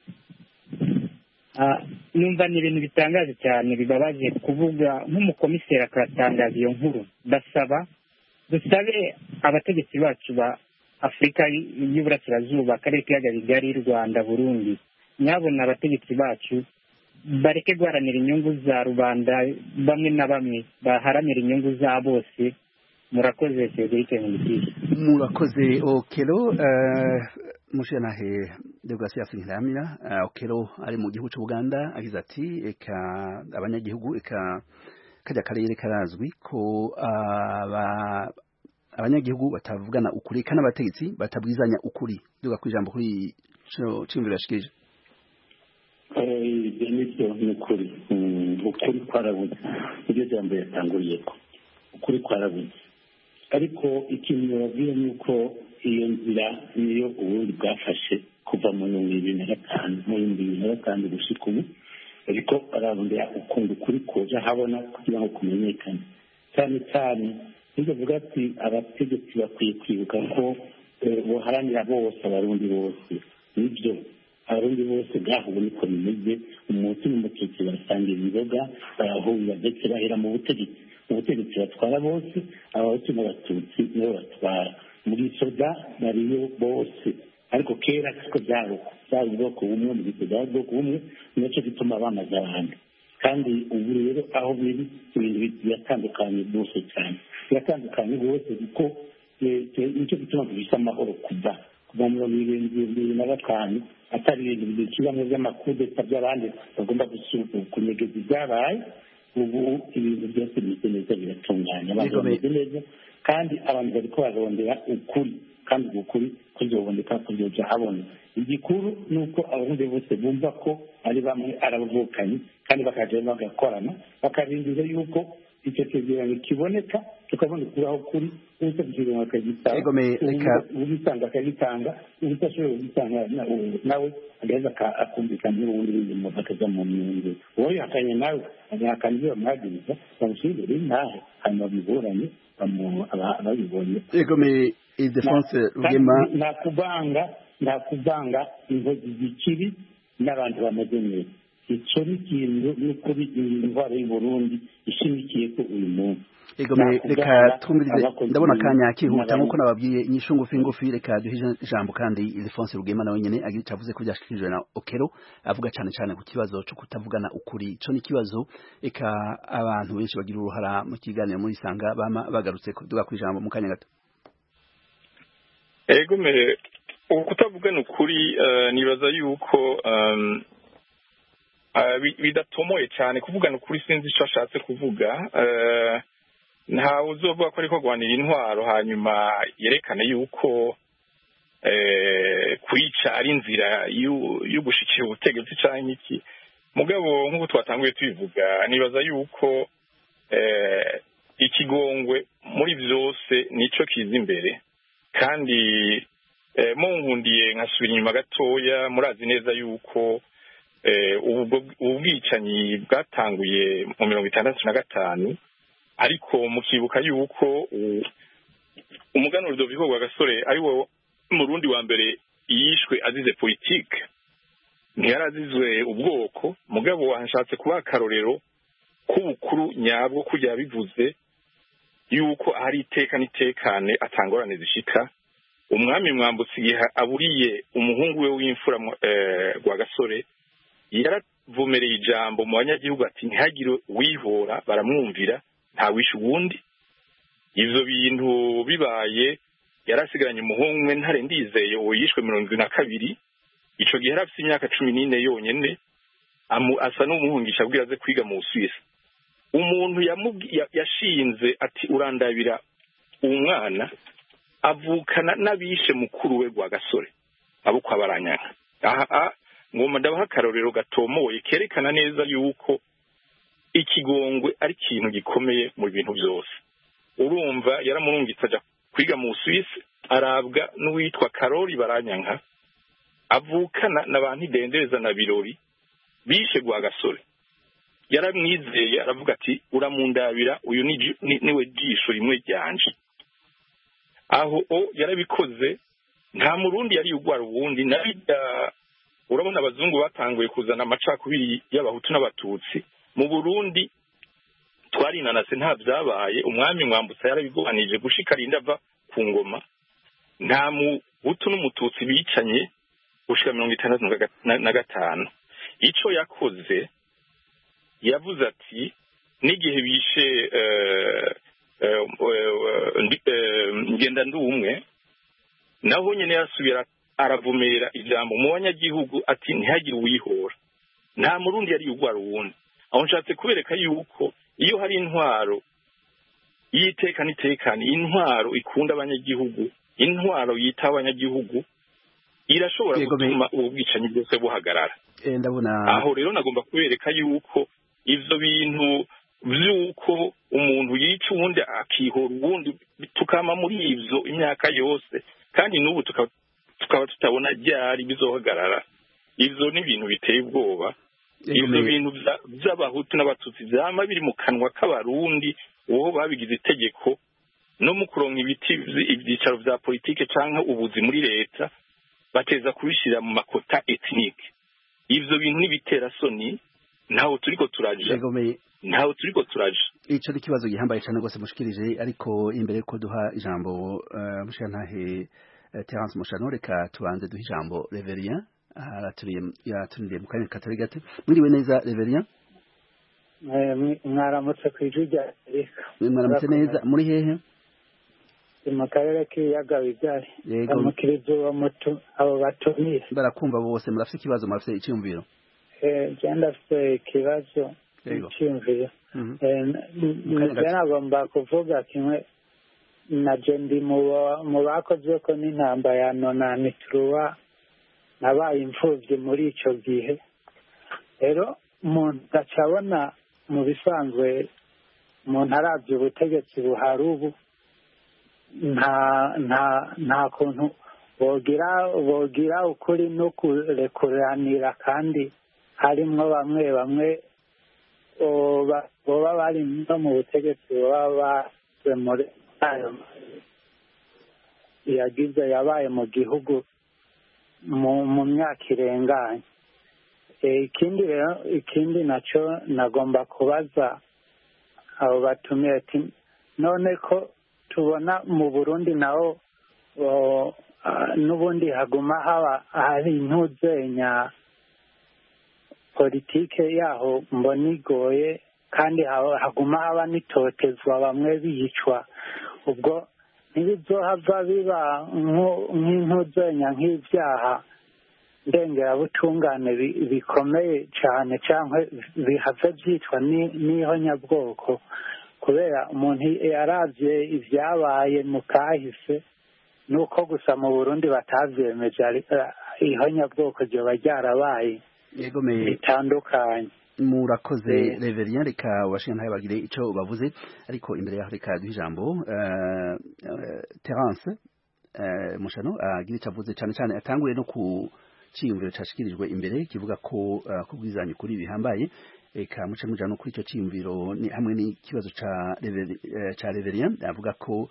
numva ni ibintu bitangaje cyane bibabaje kuvuga nk'umukomiseri akatangaza iyo nkuru basaba dusabe abategetsi bacu ba Afrika y'Uburasirazuba akarere k'ibiyaga bigari Rwanda Burundi nyabona abategetsi bacu bareke guharanira inyungu za rubanda bamwe na bamwe baharanira inyungu za bose murakoze Cedric Nkundikije murakoze Okero mushanahe Deogratias Nkiramira Okero ari mu gihugu cy'Uganda agize ati eka abanyagihugu eka kajya karere karazwi ko aba abanyagihugu batavugana ukuri kana abategetsi batabwizanya ukuri duga kwijambo kuri cimvira shikije eh benito n'ukuri ukuri kwarabuze ibyo jambo yatanguriye ko ukuri kwarabuze ariko ikintu babwiye nuko iyo nzira niyo ubundi bwafashe kuva mu bibiri na gatanu mu bibiri na gatanu gushika ubu ariko arabundira ukunda ukuri koja habona kugira ngo kumenyekane cyane cyane nibyo vuga ati abategetsi bakwiye kwibuka ko boharanira bose abarundi bose nibyo abarundi bose bwahubu niko bimeze umunsi n'umututsi barasangira inzoga barahurira ndetse bahera mu butegetsi mu butegetsi batwara bose abahutu n'abatutsi nibo batwara muri soda bariyo bose ariko kera siko byaro byari ubwoko bumwe mu gihe byari ubwoko bumwe nicyo gituma bamaze abantu kandi ubu rero aho biri ibintu biratandukanye rwose cyane biratandukanye rwose kuko nicyo gituma bifite amahoro kuva kuva mu bibiri na gatanu atari ibintu bidukiramo by'amakudeta by'abandi bagomba kunyegeza ibyabaye ubu ibintu byose bimeze neza biratunganya abantu bameze neza kandi abantu bariko bararondera ukuri kandi ukuri kuzoboneka kuzoja habona igikuru nuko abarundi bose bumva ko ari bamwe arabavukanye kandi bakaje bagakorana bakarindiza yuko icyo cyegeranyo kiboneka tukabona kuraho kuri uko kugira akagitanga ubitanga akagitanga ubitashoboye gutanga nawe ageza akumvikana n'ubundi bintu bakaza mu myungu wowe yakanye nawe yakanye bamwagiriza bamushingire nawe hanyuma biburanye ababibonye egome Ildefonse Rugema nta kuvanga nta kuvanga ingozi zikiri n'abantu bameze neza icyo ni ikintu n'ukuri indwara y'u Burundi ishimikiye ko uyu munsi egome reka twumvirize ndabona akanya kihuta nkuko nababwiye inyishu ngufi ngufi reka duhe ijambo kandi Ildefonse Rugema nawe nyene agira cavuze ko byashikirije na Okero avuga cyane cyane ku kibazo cyo kutavugana ukuri ico ni kibazo eka abantu benshi bagira uruhara mu kiganiro muri sanga bama bagarutse duga ku ijambo mu kanya gato egome ukutavugana ukuri nibaza yuko bidatomoye cyane kuvugana ukuri sinzi icyo ashatse kuvuga ntawe uzovuga ko ariko guhanira intwaro hanyuma yerekana yuko kwica ari inzira yo gushikira ubutegetsi cyangwa iki mugabo nk'uko twatanguye tubivuga nibaza yuko ikigongwe muri byose nicyo kiza imbere kandi munkundiye nkasubira inyuma gatoya murazi neza yuko ubu bwicanyi bwatanguye mu mirongo itandatu na gatanu ariko mukibuka yuko umuganwa Rudoviko Rwagasore ari wo murundi wa mbere yishwe azize politike ntiyarazizwe ubwoko mugabo wanshatse kuba akarorero k'ubukuru nyabwo kujya bivuze yuko hari iteka n'itekane atangorane zishika umwami Mwambutsa igihe aburiye umuhungu we w'imfura Rwagasore yaravumereye ijambo mu banyagihugu ati ntihagire wihora baramwumvira nta wishe uwundi ivyo bintu bibaye yarasigaranye umuhungu we Ntare Ndizeye uwo yishwe mirongo ine na kabiri ico gihe yarafise imyaka cumi n'ine yonyene asa n'umuhungisha abwira aze kwiga mu Busuwisi umuntu yashinze ati urandabira umwana avukana n'abishe mukuru we Rwagasore abo kwa Baranyana aha ngoma ndabaha akarorero gatomoye kerekana neza yuko ikigongwe ari ikintu gikomeye mu bintu byose urumva yaramurungitse aja kwiga mu Busuwisi arabwa n'uwitwa Karori Baranyanka avukana n'abantu idendereza na birori bishe Rwagasore yaramwizeye aravuga ati uramundabira uyu niwe jisho rimwe ryanje aho o yarabikoze nta murundi yari ugwara ubundi nabida urabona abazungu batanguye kuzana amacakubiri y'abahutu n'abatutsi mu Burundi twarinanase nta byabaye umwami Mwambutsa yarabigobanije gushika rinda ava ku ngoma nta muhutu n'umututsi bicanye gushika mirongo itandatu na gatanu ico yakoze yavuze ati n'igihe bishe ngenda ndumwe naho nyene yasubira aravumerera ijambo mu banyagihugu ati ntihagire uwihora nta murundi yari ugwara uwundi aho nshatse kubereka yuko iyo hari intwaro yiteka nitekani intwaro ikunda abanyagihugu intwaro yita abanyagihugu irashobora gutuma ubu bwicanyi bwose buhagarara aho rero nagomba kubereka yuko ivyo bintu vyuko umuntu yica uwundi akihora uwundi tukama muri ivyo imyaka yose kandi n'ubu tukaba tutabona ryari bizohagarara ivyo ni ibintu biteye ubwoba ivyo bintu vy'abahutu n'abatutsi vyama biri mu kanwa k'abarundi uwo babigize itegeko no mu kuronka ibiti ivyicaro vya politike canke ubuzi muri leta bateza kubishira mu makota ethnike ivyo bintu nibitera soni ntaho turiko turaje ntaho turiko turaje ico ni kibazo gihambaye cyane rwose mushikirije ariko imbere ko duha ijambo uh, mushantahe uh, Terence Mushano reka tubanze duha ijambo Reverien araturiye yatuniriye mu kanya katari gate mwiriwe neza Reverien mwaramutse kwijija mwaramutse neza muri hehe mu karere k'ibiyaga bigari amukirizo wa mutu abo batumiye barakumva bose murafite ikibazo murafite icyumviro eh genda afite ikibazo icyumviro eh nagomba kuvuga kimwe naje ndi mu bakoze ko n'intamba ya nonani turuwa nabaye imfuvyi muri ico gihe rero umuntu acabona mu bisanzwe umuntu aravye ubutegetsi buhari ubu nta nta nta kuntu bogira bogira ukuri no kurekuranira kandi harimwo bamwe bamwe boba bari no mu butegetsi baba muri ayo yagize yabaye mu gihugu mu myaka irenganye ikindi rero ikindi naco nagomba kubaza abo batumiye ati none ko tubona mu Burundi naho n'ubundi haguma haba hari intuzenya politike yaho mbona igoye kandi haguma haba n'itotezwa bamwe bicwa ubwo ntibizohava biba nk'intuzenya nk'ibyaha ndengerabutungane bikomeye cyane cyangwa bihava byitwa n'ihonyabwoko kubera umuntu yaravye ivyabaye mu kahise nuko gusa mu Burundi batavyemeje ihonyabwoko ryoba ryarabaye bitandukanye murakoze Reverien reka washira ntaye bagire ico bavuze ariko imbere yaho reka duha ijambo Terence Mushano agira ico avuze cyane cyane atanguye no ku ciyumviro cashikirijwe imbere kivuga ko kubwizanya kuri bihambaye eka muce muja no kuri ico ciyumviro ni hamwe n'ikibazo ca ca Reverien avuga ko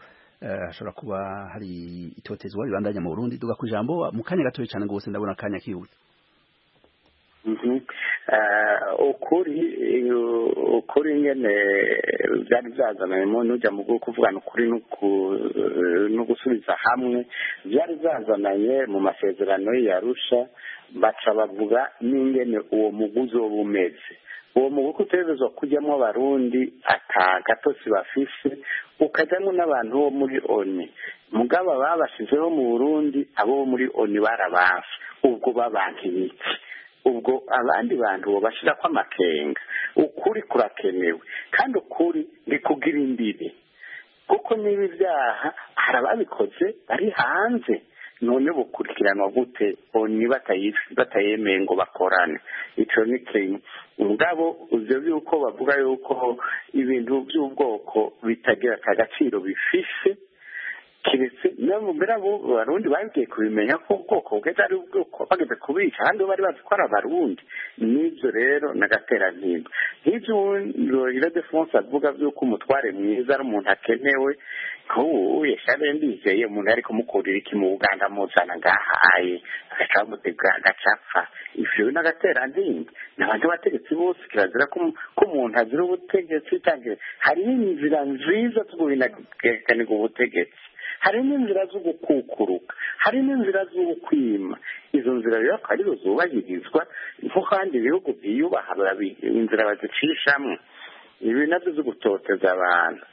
hashobora kuba hari itotezwa ribandanya mu Burundi duga ku ijambo mu kanya gatoya cyane gose ndabona akanya kiwe. Mhm. Uh, ukuri ukuri nyene byari byazananye mu nujya mu bwo kuvugana ukuri no gusubiza hamwe byari byazananye mu masezerano y'Arusha baca bavuga n'ingene uwo muguzi wo bumeze uwo muguzi utegerezwa kujyamo abarundi atagatosi bafise ukajyamo n'abantu bo muri oni mugabo babashizeho mu Burundi abo muri oni barabafa ubwo babankibiki ubwo abandi bantu bo bashira kwa makenga ukuri kurakenewe kandi ukuri ni kugira imbibe kuko niba ibyaha harababikoze bari hanze none bukurikiranwa gute oni batayemeye ngo bakorane ico ni kintu mugabo ivyo byuko bavuga yuko ibintu by'ubwoko bitagira agaciro bifise kiretse nabo mbera bo barundi bagiye kubimenya ko ubwoko bwe ari ubwoko bageze kubica kandi bari bazi ko ari abarundi n'ibyo rero nagatera ntimba nk'ibyo ira defense avuga byuko umutware mwiza ari umuntu akenewe ko yashare ndizeye umuntu ari kumukurira iki mu Uganda muzana ngahaye agacamutega agacapfa ivyo nagatera ntimba n'abantu bategetsi bose kirazira ko umuntu azira ubutegetsi cyangwa hari inzira nziza tugubinagekane ubutegetsi hari n'inzira zo gukukuruka hari n'inzira zo kwima izo nzira rero arizo zubahirizwa nko kandi ibihugu byiyubaha inzira bazicishamo ibi nabyo zo gutoteza abantu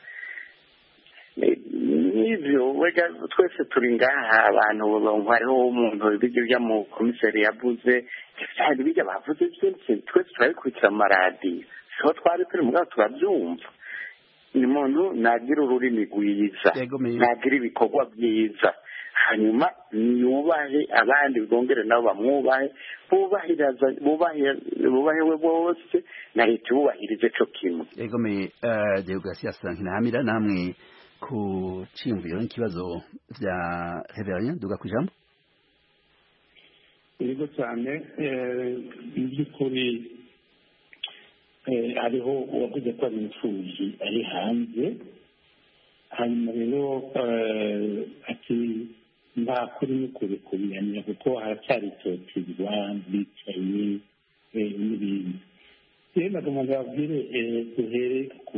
n'ibyo wega twese turi ngaha abantu hariho umuntu ibyo bya mu komiseri yavuze cyane bijya bavuze byinshi twese turabikurikira mu maradiyo so twari turi mugabo turabyumva ni muntu nagira ururimi rwiza nagira ibikorwa byiza hanyuma yubahe abandi bwongere nabo bamwubahe bubahiriza bubahewe bose na leta bubahirize cyo kimwe egomeye Deogratias Nkinamira namwe ku cyimviro n'ikibazo bya Reverien duga kujambo yego cyane by'ukuri hariho uwavuze ko ari imfubyi ari hanze hanyuma rero ati nta kuri n'ukuri kubihanira kuko haracyari itotezwa bicaye n'ibindi rero nagomba babwire duhere ku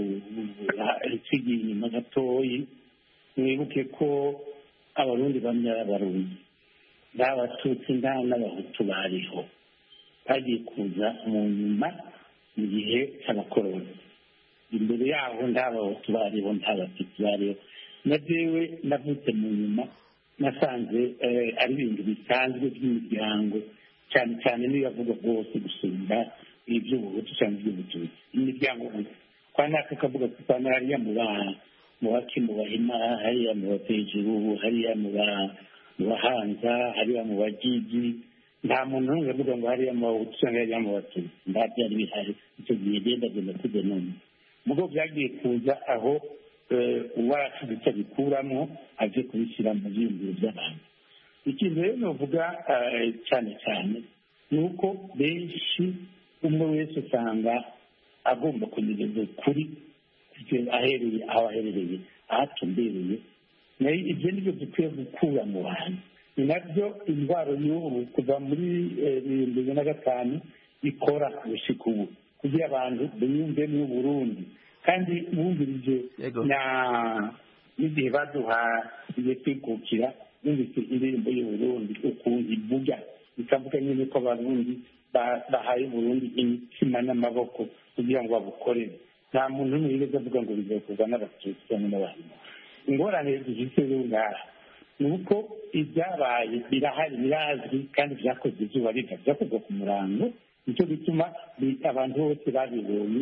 ikigiye inyuma gatoyi mwibuke ko abarundi bamwe ari abarundi n'abatutsi nta n'abahutu bariho bagiye kuza mu nyuma mu gihe cy'abakoroni imbere yaho ntabahutu bariho ntabatutsi bariho na jewe navutse mu nyuma nasanze ari ibintu bisanzwe by'imiryango cyane cyane niyo avuga rwose gusumba iby'ubuhutu cyangwa iby'ubututsi imiryango kwa naka kavuga ko kwa hariya mu ba mu baki mu bahima hariya mu batejuru hariya mu ba mu bahanza hariya mu bagigi nta muntu n'umwe avuga ngo hariya mu bahutu cyangwa hariya mu batutsi nta byari bihari icyo gihe genda genda kujya none mugo byagiye kuza aho uwaracuditse abikuramo aje kubishyira mu byiyumviro by'abantu ikintu rero novuga cyane cyane ni uko benshi umwe wese usanga agomba kunyegeza ukuri ahereye aho aherereye aho atumbereye ibyo ni byo dukwiye gukura mu bantu ni nabyo indwara y'ubu kuva muri bibiri na gatanu ikora gushika ubu kugira abantu biyumve mu Burundi kandi bumvirije na n'igihe baduha igihe kwikukira bumvise indirimbo y'Uburundi ukuntu ivuga ikavuga nyine ko abarundi bahaye Burundi imitima n'amaboko kugira ngo babukorere nta muntu n'umwe yigeze avuga ngo bizakorwa n'abatutsi cyangwa n'abantu ingorane zifite rungaha ni uko ibyabaye birahari birazwi kandi byakozwe izuba riva byakozwe ku murango nicyo gituma abantu bose babibonye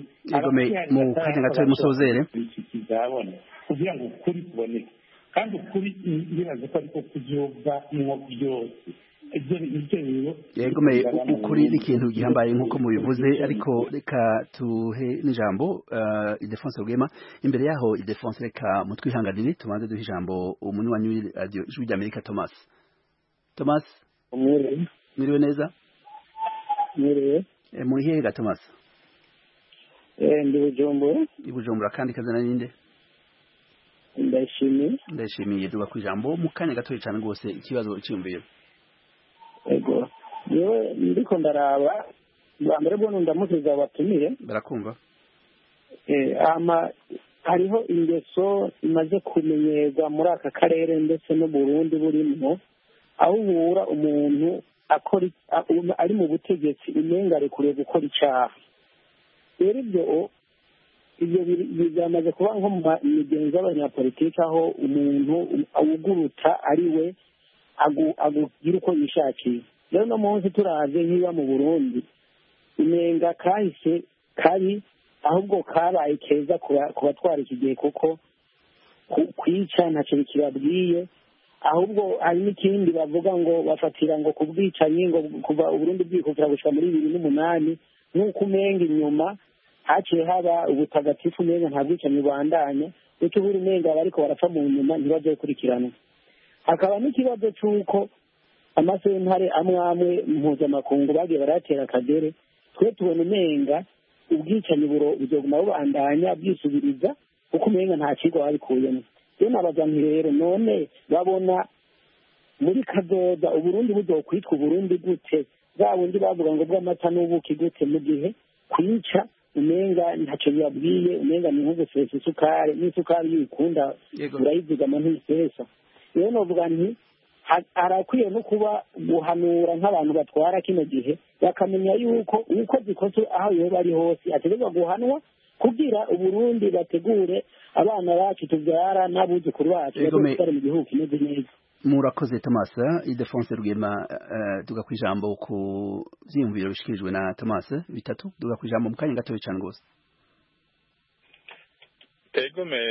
mu kanya gato musozere bizabona kugira ngo ukuri kuboneke kandi ukuri biraza ko ariko kubyumva mwo byose yegomeye ukuri n'ikintu gihambaye nk'uko mubivuze ariko reka tuhe n'ijambo Ildefonse Rugema imbere yaho Ildefonse reka mutwihanganire tubanze duhe ijambo umunywanyi w'iradiyo ijwi ry'Amerika Thomas Thomas mwiriwe neza mwiriwe muri hehe ga Thomas ndi Bujumbura i Bujumbura kandi kazana ninde ndashimiye ndashimiye duga ku ijambo mu kanya gatoya cyane rwose ikibazo cyiyumviro. Ego yewe ndiko ndaraba bwa mbere bwo ndamukiza batumire barakumva. eh ama hariho ingeso imaze kumenyerwa muri aka karere ndetse no Burundi burimo, aho ubura umuntu akora ari mu butegetsi umenga ari kure gukora icyaha. Rero ibyo ibyo byamaze kuba nko mu migenzo y'abanyapolitiki, aho umuntu awuguruta ari we agira uko yishakiye. Rero no munsi turaje nk'iba mu Burundi umenga kahise kari ahubwo kabaye keza ku batwara iki gihe, kuko kwica ntacyo kibabwiye, ahubwo hari n'ikindi bavuga ngo bafatira ngo ku bwicanyi ngo kuva Uburundi bwikukira gushika muri bibiri n'umunani, nk'uko umenga inyuma haciye haba ubutagatifu umenga nta bwicanyi bubandanya, bityo buri umenga bariko barapfa mu nyuma ntibazokurikirana. Hakaba n'ikibazo c'uko amasentare amwe amwe mpuzamakungu bagiye baratera akagere, twe tubona umenga ubwicanyi buzoguma bubandanya bwisubiriza, kuko umenga nta kigo babikuyemo. Rero nabaza nti rero none babona muri kazoza Uburundi buzokwitwa Uburundi gute, bwa bundi bavuga ngo bw'amata n'ubuki gute, mu gihe kwica umenga ntacyo bibabwiye, umenga ni nko gusesa isukari, n'isukari iyo uyikunda urayizigama ntisesa. Rero novuga nti harakwiye no kuba guhanura nk'abantu batwara kino gihe, bakamenya yuko uko zikoze aho yoba ari hose ategerezwa guhanwa, kugira Uburundi bategure abana bacu tubyara n'abuzukuru bacu bari mu gihugu kimeze neza. Murakoze Thomas. Idefonse Rugema, duga ku ijambo ku vyiyumviro bishikirijwe na Thomas bitatu, duga ku ijambo mu kanya gatoya cyane rwose. Ego me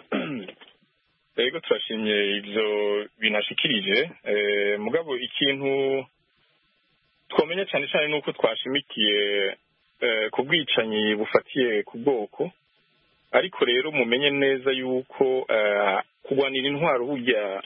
ego turashimye ivyo binashikirije, eh mugabo ikintu twomenya cyane cyane nuko twashimikiye ku bwicanyi bufatiye ku bwoko, ariko rero mumenye neza yuko kurwanira intwaro burya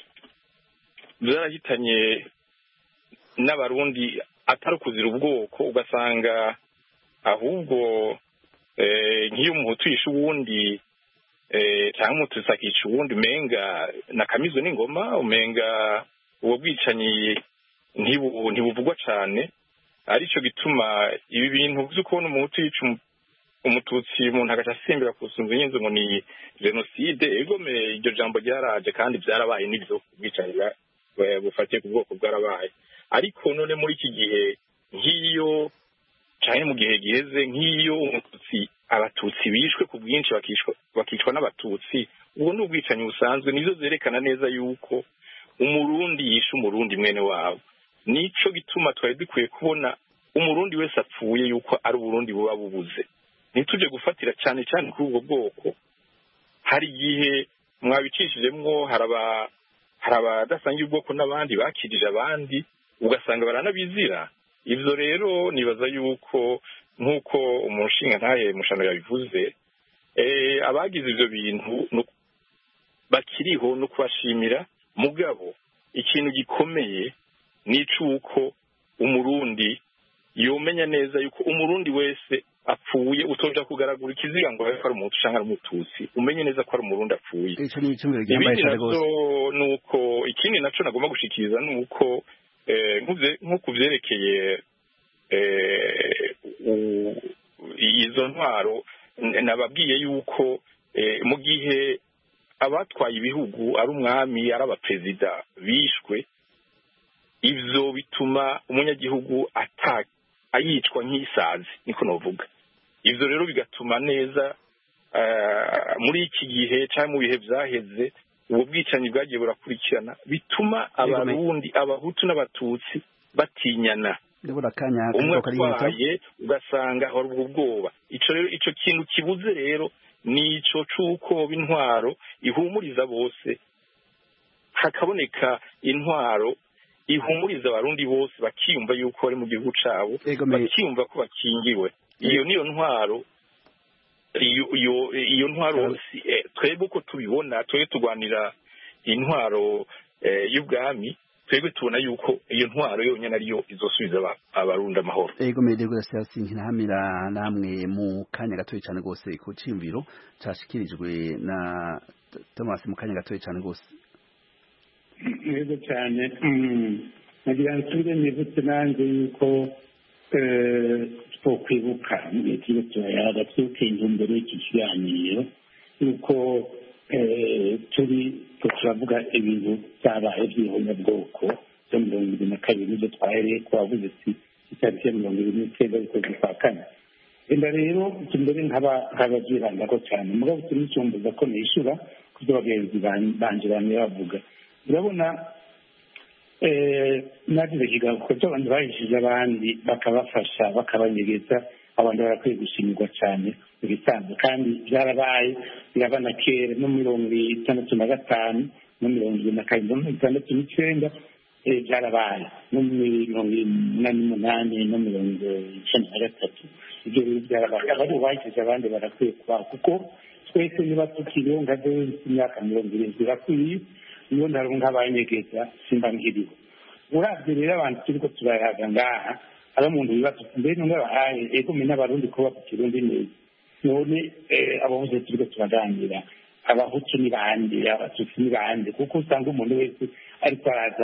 byarahitanye n'abarundi atari ukuzira ubwoko, ugasanga ahubwo nk'iyo umuhutu yishe uwundi cyangwa umututsi akica uwundi umenga nakamizo n'ingoma, umenga ubwo bwicanyi ntibuvugwa cyane. Aricyo gituma ibi bintu byo kubona umuhutu yica umututsi umuntu agaca asimbira kusunza inyenzo ngo ni genocide, egome iryo jambo ryaraje kandi byarabaye n'ibyo ubwicanyi bufatiye ku bwoko bwarabaye. Ariko none muri iki gihe nk'iyo cyane mu gihe giheze nk'iyo umututsi abatutsi bishwe ku bwinshi bakicwa n'abatutsi, ubwo ni ubwicanyi busanzwe. Nivyo zerekana neza yuko umurundi yishe umurundi mwene wabo. Nico gituma twari dukwiye kubona umurundi wese apfuye yuko ari Uburundi buba bubuze, ntituje gufatira cyane cyane kuri ubwo bwoko. Hari igihe mwabicishijemwo haraba harabadasangiye ubwoko n'abandi bakirije abandi, ugasanga baranabizira. Ivyo rero nibaza yuko nk'uko umushinga ntaye mushano yabivuze, eh abagize ivyo bintu bakiriho no kubashimira, mugabo ikintu gikomeye nicuko umurundi yomenya neza yuko umurundi wese apfuye utoja kugaragura ikiziga ngo ari umutu cyangwa umututsi, umenye neza ko ari umurundi apfuye. Ico ni icyumviro gihambaye cyane gose. Nuko ikindi naco nagomba gushikiriza nuko eh nkuko vyerekeye eh izo ntwaro nababwiye yuko mu gihe abatwaye ibihugu ari umwami ari abaperezida bishwe, ivyo bituma umunyagihugu ataka ayitwa nk'isazi, niko novuga. Ivyo rero bigatuma neza muri iki gihe cyangwa mu bihe vyaheze ubu bwicanyi bwagiye burakurikirana, bituma abarundi abahutu n'abatutsi batinyana. Umwe atwaye ugasanga hari ubwo bwoba. Ico rero ico kintu kibuze rero nico c'uko intwaro ihumuriza bose, hakaboneka intwaro ihumuriza abarundi bose bakiyumva yuko bari mu gihugu cabo, bakiyumva ko bakingiwe. Iyo niyo ntwaro iyo iyo ntwaro twebwe uko tubibona, twebwe turwanira intwaro y'ubwami, twebwe tubona yuko iyo ntwaro yonyine ariyo izosubiza abarundi amahoro. Ego medego yasasi nkinahamira namwe mu kanya gatoye cyane gose ku cimviro cyashikirijwe na Thomas mu kanya gatoya cyane rwose. Yego cyane nagira ngo nsubire nibutse nanjye yuko twokwibuka igihe kiba turayaga twibuke intumbero y'iki kiganiro yuko turi turavuga ibintu byabaye by'ihonyabwoko byo mirongo ibiri na kabiri n'ibyo twahereye twavuze ati itariki ya mirongo ibiri n'icyenda z'ukwezi kwa kane wenda rero mbere nk'ababyirangako cyane mugabo tunisumbuza ko nishyura kubyo bagenzi banje bamwe bavuga urabona nagize ikiganiro ko abantu bahishije abandi bakabafasha bakabanyegeza abantu barakwiye gushimirwa cyane mu bisanzwe kandi byarabaye birabana kera no mirongo itandatu na gatanu no mirongo ibiri na kabiri no mirongo itandatu n'icyenda byarabaye no mirongo inani n'umunani no mirongo icyenda na gatatu ibyo bintu byarabaye abari bahishije abandi barakwiye kubaho kuko twese niba tukiriho nka imyaka mirongo irindwi irakwiye niyo ndaro nk'abanyegeza simba nkiriho urabye rero abantu turiko turayaga ngaha aba muntu bibaza mbere n'umwe bahaye ego mena abarundi kuba ku kirundi neza none abavuze turiko turaganira abahutu ni bande abatutsi ni bande kuko usanga umuntu wese ariko araza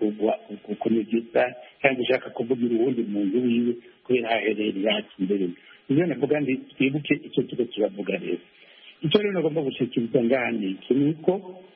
kunegeza cyangwa ushaka kuvugira uwundi muntu wiwe kubera aherereye yacu imbere niyo navuga ndi twibuke icyo turiko turavuga rero icyo rero nagomba gushikiriza ngaha ni iki ni uko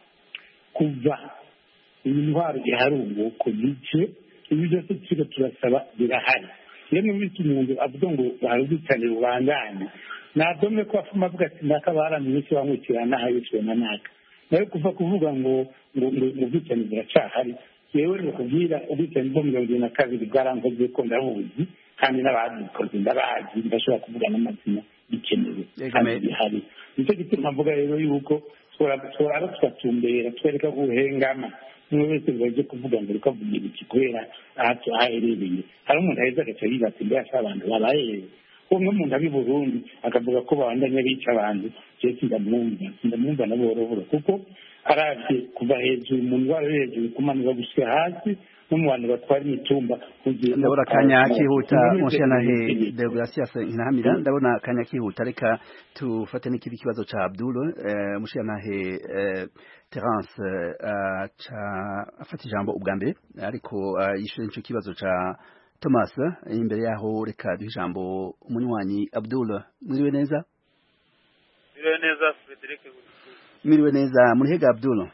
kuva intwaro ihari ubu ku gice ibi byose turiko turasaba birahari iyo numvise umuntu avuga ngo barubitane rubandane nadome ko afuma avuga ati ndakabara mwisi wamwikirana hayiciwe na naka nayo kuva kuvuga ngo ngo ubwitane buracahari yewe nikubwira ubwitane bwo mirongo ibiri na kabiri bwarankoze ko ndabuzi kandi n'ababikoze ndabazi ndashobora kuvuga n'amazina bikenewe kandi bihari nicyo gituma mvuga rero yuko tworaba tugatumbera twereka guhengama umwe wese baje kuvuga ngo reka vugira iki kubera ahato aherereye hari umuntu aheza agaca yiga ati mbere ashaka abantu babaye umwe umuntu abi Burundi akavuga ko babandanya bica abantu je sindamwumva sindamwumva nabo boroboro kuko aravye kuva hejuru mu ndwara hejuru kumanuka gushika hasi no mu bantu batwara imitumba ndabona kanya kihuta mushanahe Deogratias Nkinahamira ndabona kanya kihuta reka tufate n'ikindi kibazo ca Abdul eh, mushanahe eh, Terence uh, cha afata ijambo ubwa mbere ariko uh, yishure ico kibazo ca Thomas imbere yaho reka duhe ijambo umunywanyi Abdul mwiriwe neza mwiriwe neza Frederic mwiriwe neza murihega Abdul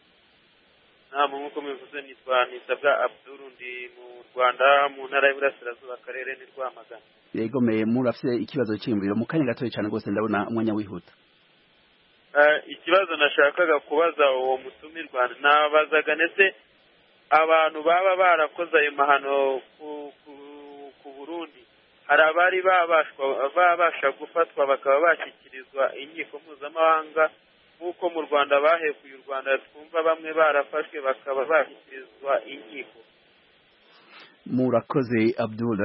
ntabwo nk'uko mubivuze nitwa Nisabwa Abdul ndi mu Rwanda mu ntara y'Iburasirazuba akarere ni Rwamagana yego me murafise ikibazo cy'imviro mu kanya gatoya cyane rwose ndabona umwanya wihuta ikibazo nashakaga kubaza uwo mutumirwa nabazaga ndetse abantu baba barakoze ayo mahano ku Burundi hari abari babasha gufatwa bakaba bashyikirizwa inkiko mpuzamahanga nk'uko mu Rwanda bahekuye u Rwanda twumva bamwe barafashwe bakaba bashyikirizwa inkiko murakoze Abdul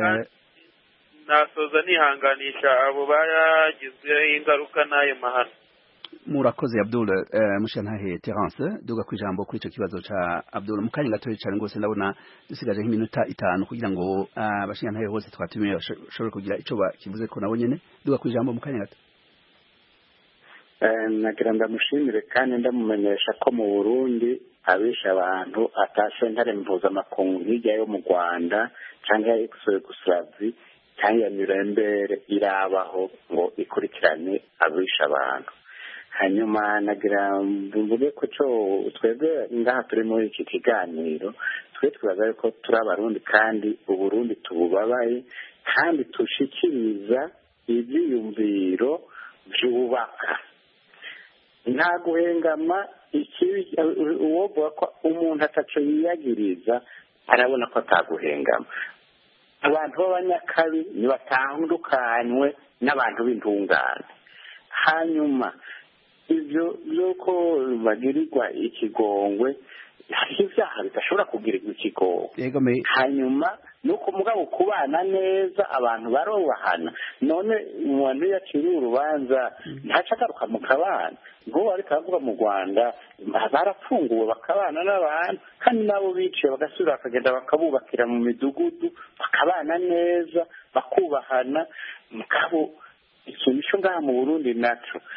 nasoza nihanganisha abo bayagizwe ingaruka n'ayo mahano murakoze Abdul uh, mushantahe Terence duga kwijambo kuri ico kibazo ca Abdul mukanya gatoye cyane gose ndabona dusigaje nk'iminota itanu kugira ngo abashantahe uh, hose twatumiye bashobore kugira ico bakivuze ko nabo nyene duga kwijambo mukanya gato eh nagira ndamushimire kandi ndamumenyesha ko mu Burundi abisha abantu atashe ntare mpuza makungu hirya yo mu Rwanda cyangwa Yugoslavia cyangwa Nuremberg irabaho ngo ikurikirane abisha abantu hanyuma nagira mvuge ko cyo twebwe ngaha turi muri iki kiganiro twe twaza ko turi abarundi kandi uburundi tububabaye kandi tushikiriza ibyiyumviro byubaka nta guhengama iki uwo ko umuntu ataco yiyagiriza arabona ko ataguhengama abantu b'abanyakabi nibatandukanywe n'abantu b'intungane hanyuma ibyo byuko bagirirwa ikigongwe hari ibyaha bidashobora kugirirwa ikigongwe hanyuma nuko mugabo kubana neza abantu barobahana none umuntu yaciriye urubanza ntaca agaruka mu kabana ngo ariko avuga mu Rwanda barapfunguwe bakabana n'abantu kandi nabo biciye bagasubira bakagenda bakabubakira mu midugudu bakabana neza bakubahana mugabo ikintu cyo ngaha mu Burundi naco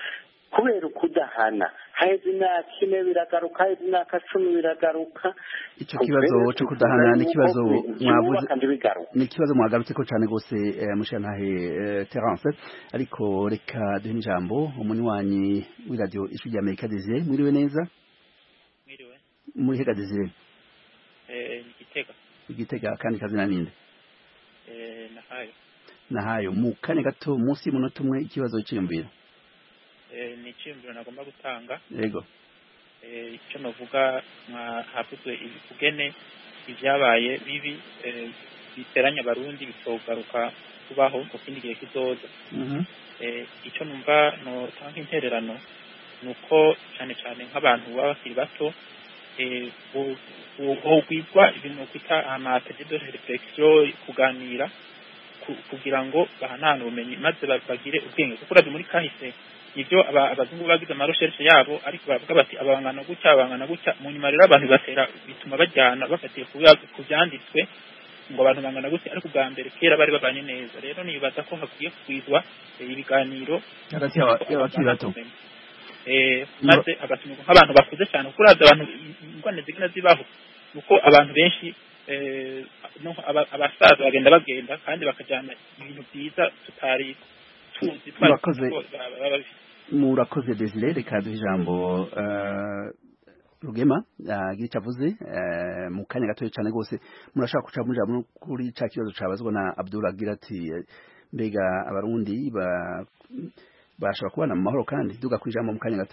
kubera ukudahana haheze imyaka ine biragaruka haheze imyaka cumi biragaruka icyo kibazo cyo kudahana ni ikibazo mwavuze ni ikibazo mwagarutse ko cyane rwose mushantahe Terence ariko reka duhe ijambo umunywanyi w'iradiyo ijwi rya Amerika Desire mwiriwe neza mwiriwe muri hega Desire eh igitega igitega kandi kazina ninde eh nahayo nahayo mu kane gato munsi y'umunota umwe ikibazo cyiyumvira eh ni cyiyumvira nagomba gutanga yego eh icyo navuga havuzwe ibugene ibyabaye bibi biteranya abarundi bitogaruka kubaho mu kindi gihe kizoza eh icyo numva no tanga intererano nuko cyane cyane nk'abantu baba bakiri bato eh ubwigwa ibintu kwita amategeko de reflexion kuganira kugira ngo bahanane ubumenyi maze bagire ubwenge kuko urazi muri kahise ibyo abazungu bagize amarecherche yabo ariko bavuga bati abangana gutya abangana gutya mu nyuma rero abantu batera bituma bajyana bafatiye ku byanditswe ngo abantu bangana gutya ariko bwa mbere kera bari babanye neza rero nibaza ko hakwiye kwizwa ibiganiro hagati y'abakiri bato eh maze agatumirwa nk'abantu bakuze cyane kuko urazi abantu ingwane zigina zibaho nuko abantu benshi eh no abasaza bagenda bagenda kandi bakajyana ibintu byiza tutari tuzi murakoze murakoze Desire reka duhe ijambo Rugema gica avuze mu kanya gato cyane rwose murashaka kuca muri jambo kuri ca kibazo cabazwa na Abdul agira ati mbega abarundi ba bashobora kubana mu mahoro kandi duga kwijambo mu kanya gato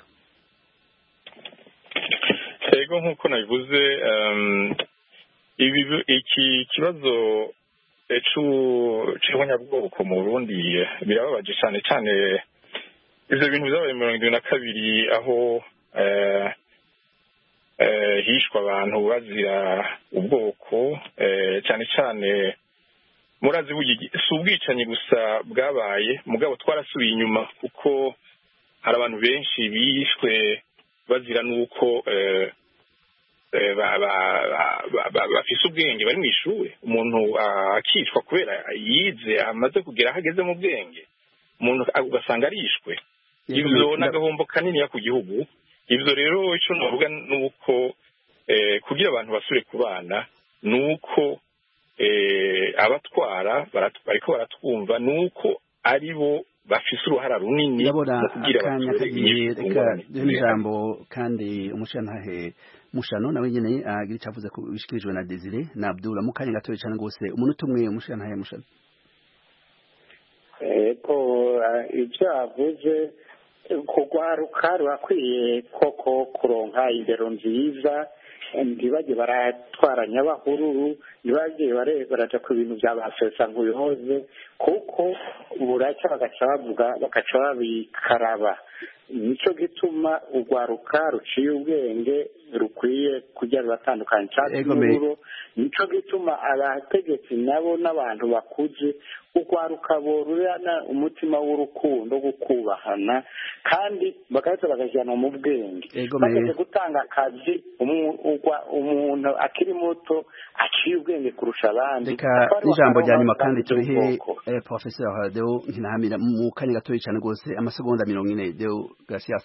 yego nkuko nabivuze ibi iki kibazo ecu cy'abanyabwoko mu Burundi birababaje cyane cyane ivyo bintu byabaye mirongo irindwi na kabiri aho eh eh hishwa abantu bazira ubwoko eh cyane cyane murazi si ubwicanyi gusa bwabaye mugabo twarasubiye inyuma kuko hari abantu benshi bishwe bazira nuko eh bafise ubwenge bari mu ishuri umuntu akicwa kubera yize amaze kugera ahageze mu bwenge umuntu ugasanga arishwe ivyo n'agahombo kanini ya ku gihugu ivyo rero ico navuga nuko kugira abantu basure kubana nuko abatwara bariko baratwumva nuko aribo bafise uruhara runini mu kugira abasure reka ijambo kandi umushantahe mushano nawe nyene agira icyavuze ko bishikirijwe na Desire na Abdul mukanya gato cyane gose umuntu umwe umushantahe mushano eko ibyo avuze kugwaruka rwakwiye koko kuronka indero nziza ntibajye baratwaranya abahururu ntibajye baraja ku bintu byabasesa nk'uyohoze kuko buracya bagaca bavuga bagaca babikaraba nico gituma ugwaruka ruciye ubwenge rukwiye kujya ruratandukanye cyangwa nico gituma abategetsi nabo n'abantu bakuze ugwaruka borurana umutima w'urukundo gukubahana kandi bakaza bagajyana mu bwenge bakaje gutanga akazi umuntu akiri muto aciye ubwenge kurusha abandi reka ijambo rya nyuma kandi turihe professeur Deo Nkinahamira mu kanya gatoyi cyane rwose amasegonda mirongo ine Deo Garcia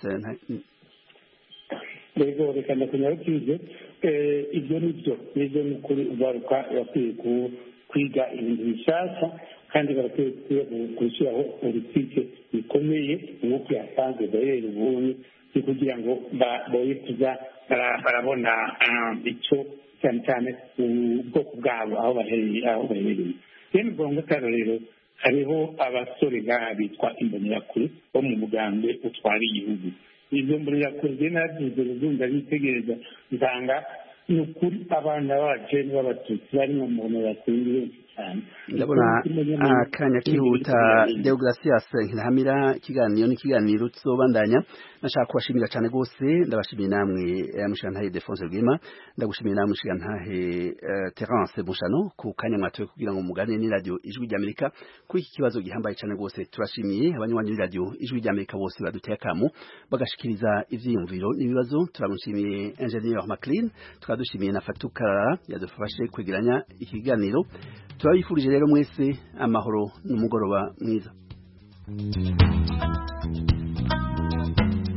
rero reka ndakunyarukije ibyo nibyo nibyo ni kuri ugaruka bakwiye kwiga ibintu bishasha kandi barakwiye gushyiraho urukike bikomeye nk'uko yasanzwe dahere ubunye kugira ngo boye kuza barabona icyo cyane cyane ubwoko bwabo aho baherereye aho baherereye rero ni ngombwa rero hariho abasore ngaha bitwa imbonerakure bo mu mugambi utwara igihugu izo mbonerakure nazize ruzumva bitegereza nsanga ni ukuri abana b'abajeni b'abatutsi bari mu mbonerakure benshi cyane ndabona akanya kihuta Deogratias Nkinahamira ikiganiro n'ikiganiro tuzobandanya nashaka kubashimira cyane gose ndabashimiye namwe mushantahe Defonse Rwema ndagushimiye namwe mushantahe Terence Mushano ku kanya mwatoye kugira ngo mugane ni radio ijwi rya Amerika kuri iki kibazo gihambaye cyane gose turashimiye abanywanyi ni radio ijwi rya Amerika bose baduteye akamu bagashikiriza ivyiyumviro n'ibibazo turamushimiye Engineer Maclean tukadushimiye na Fatukara yadufashe kwegeranya ikiganiro turabifurije rero mwese amahoro n'umugoroba mwiza.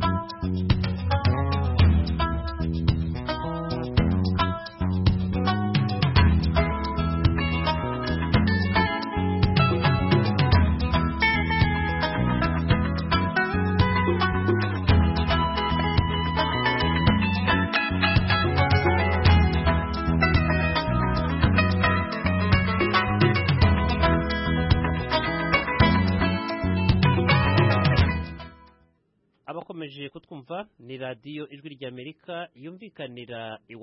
mukomeje kutwumva ni radiyo ijwi ry'Amerika yumvikanira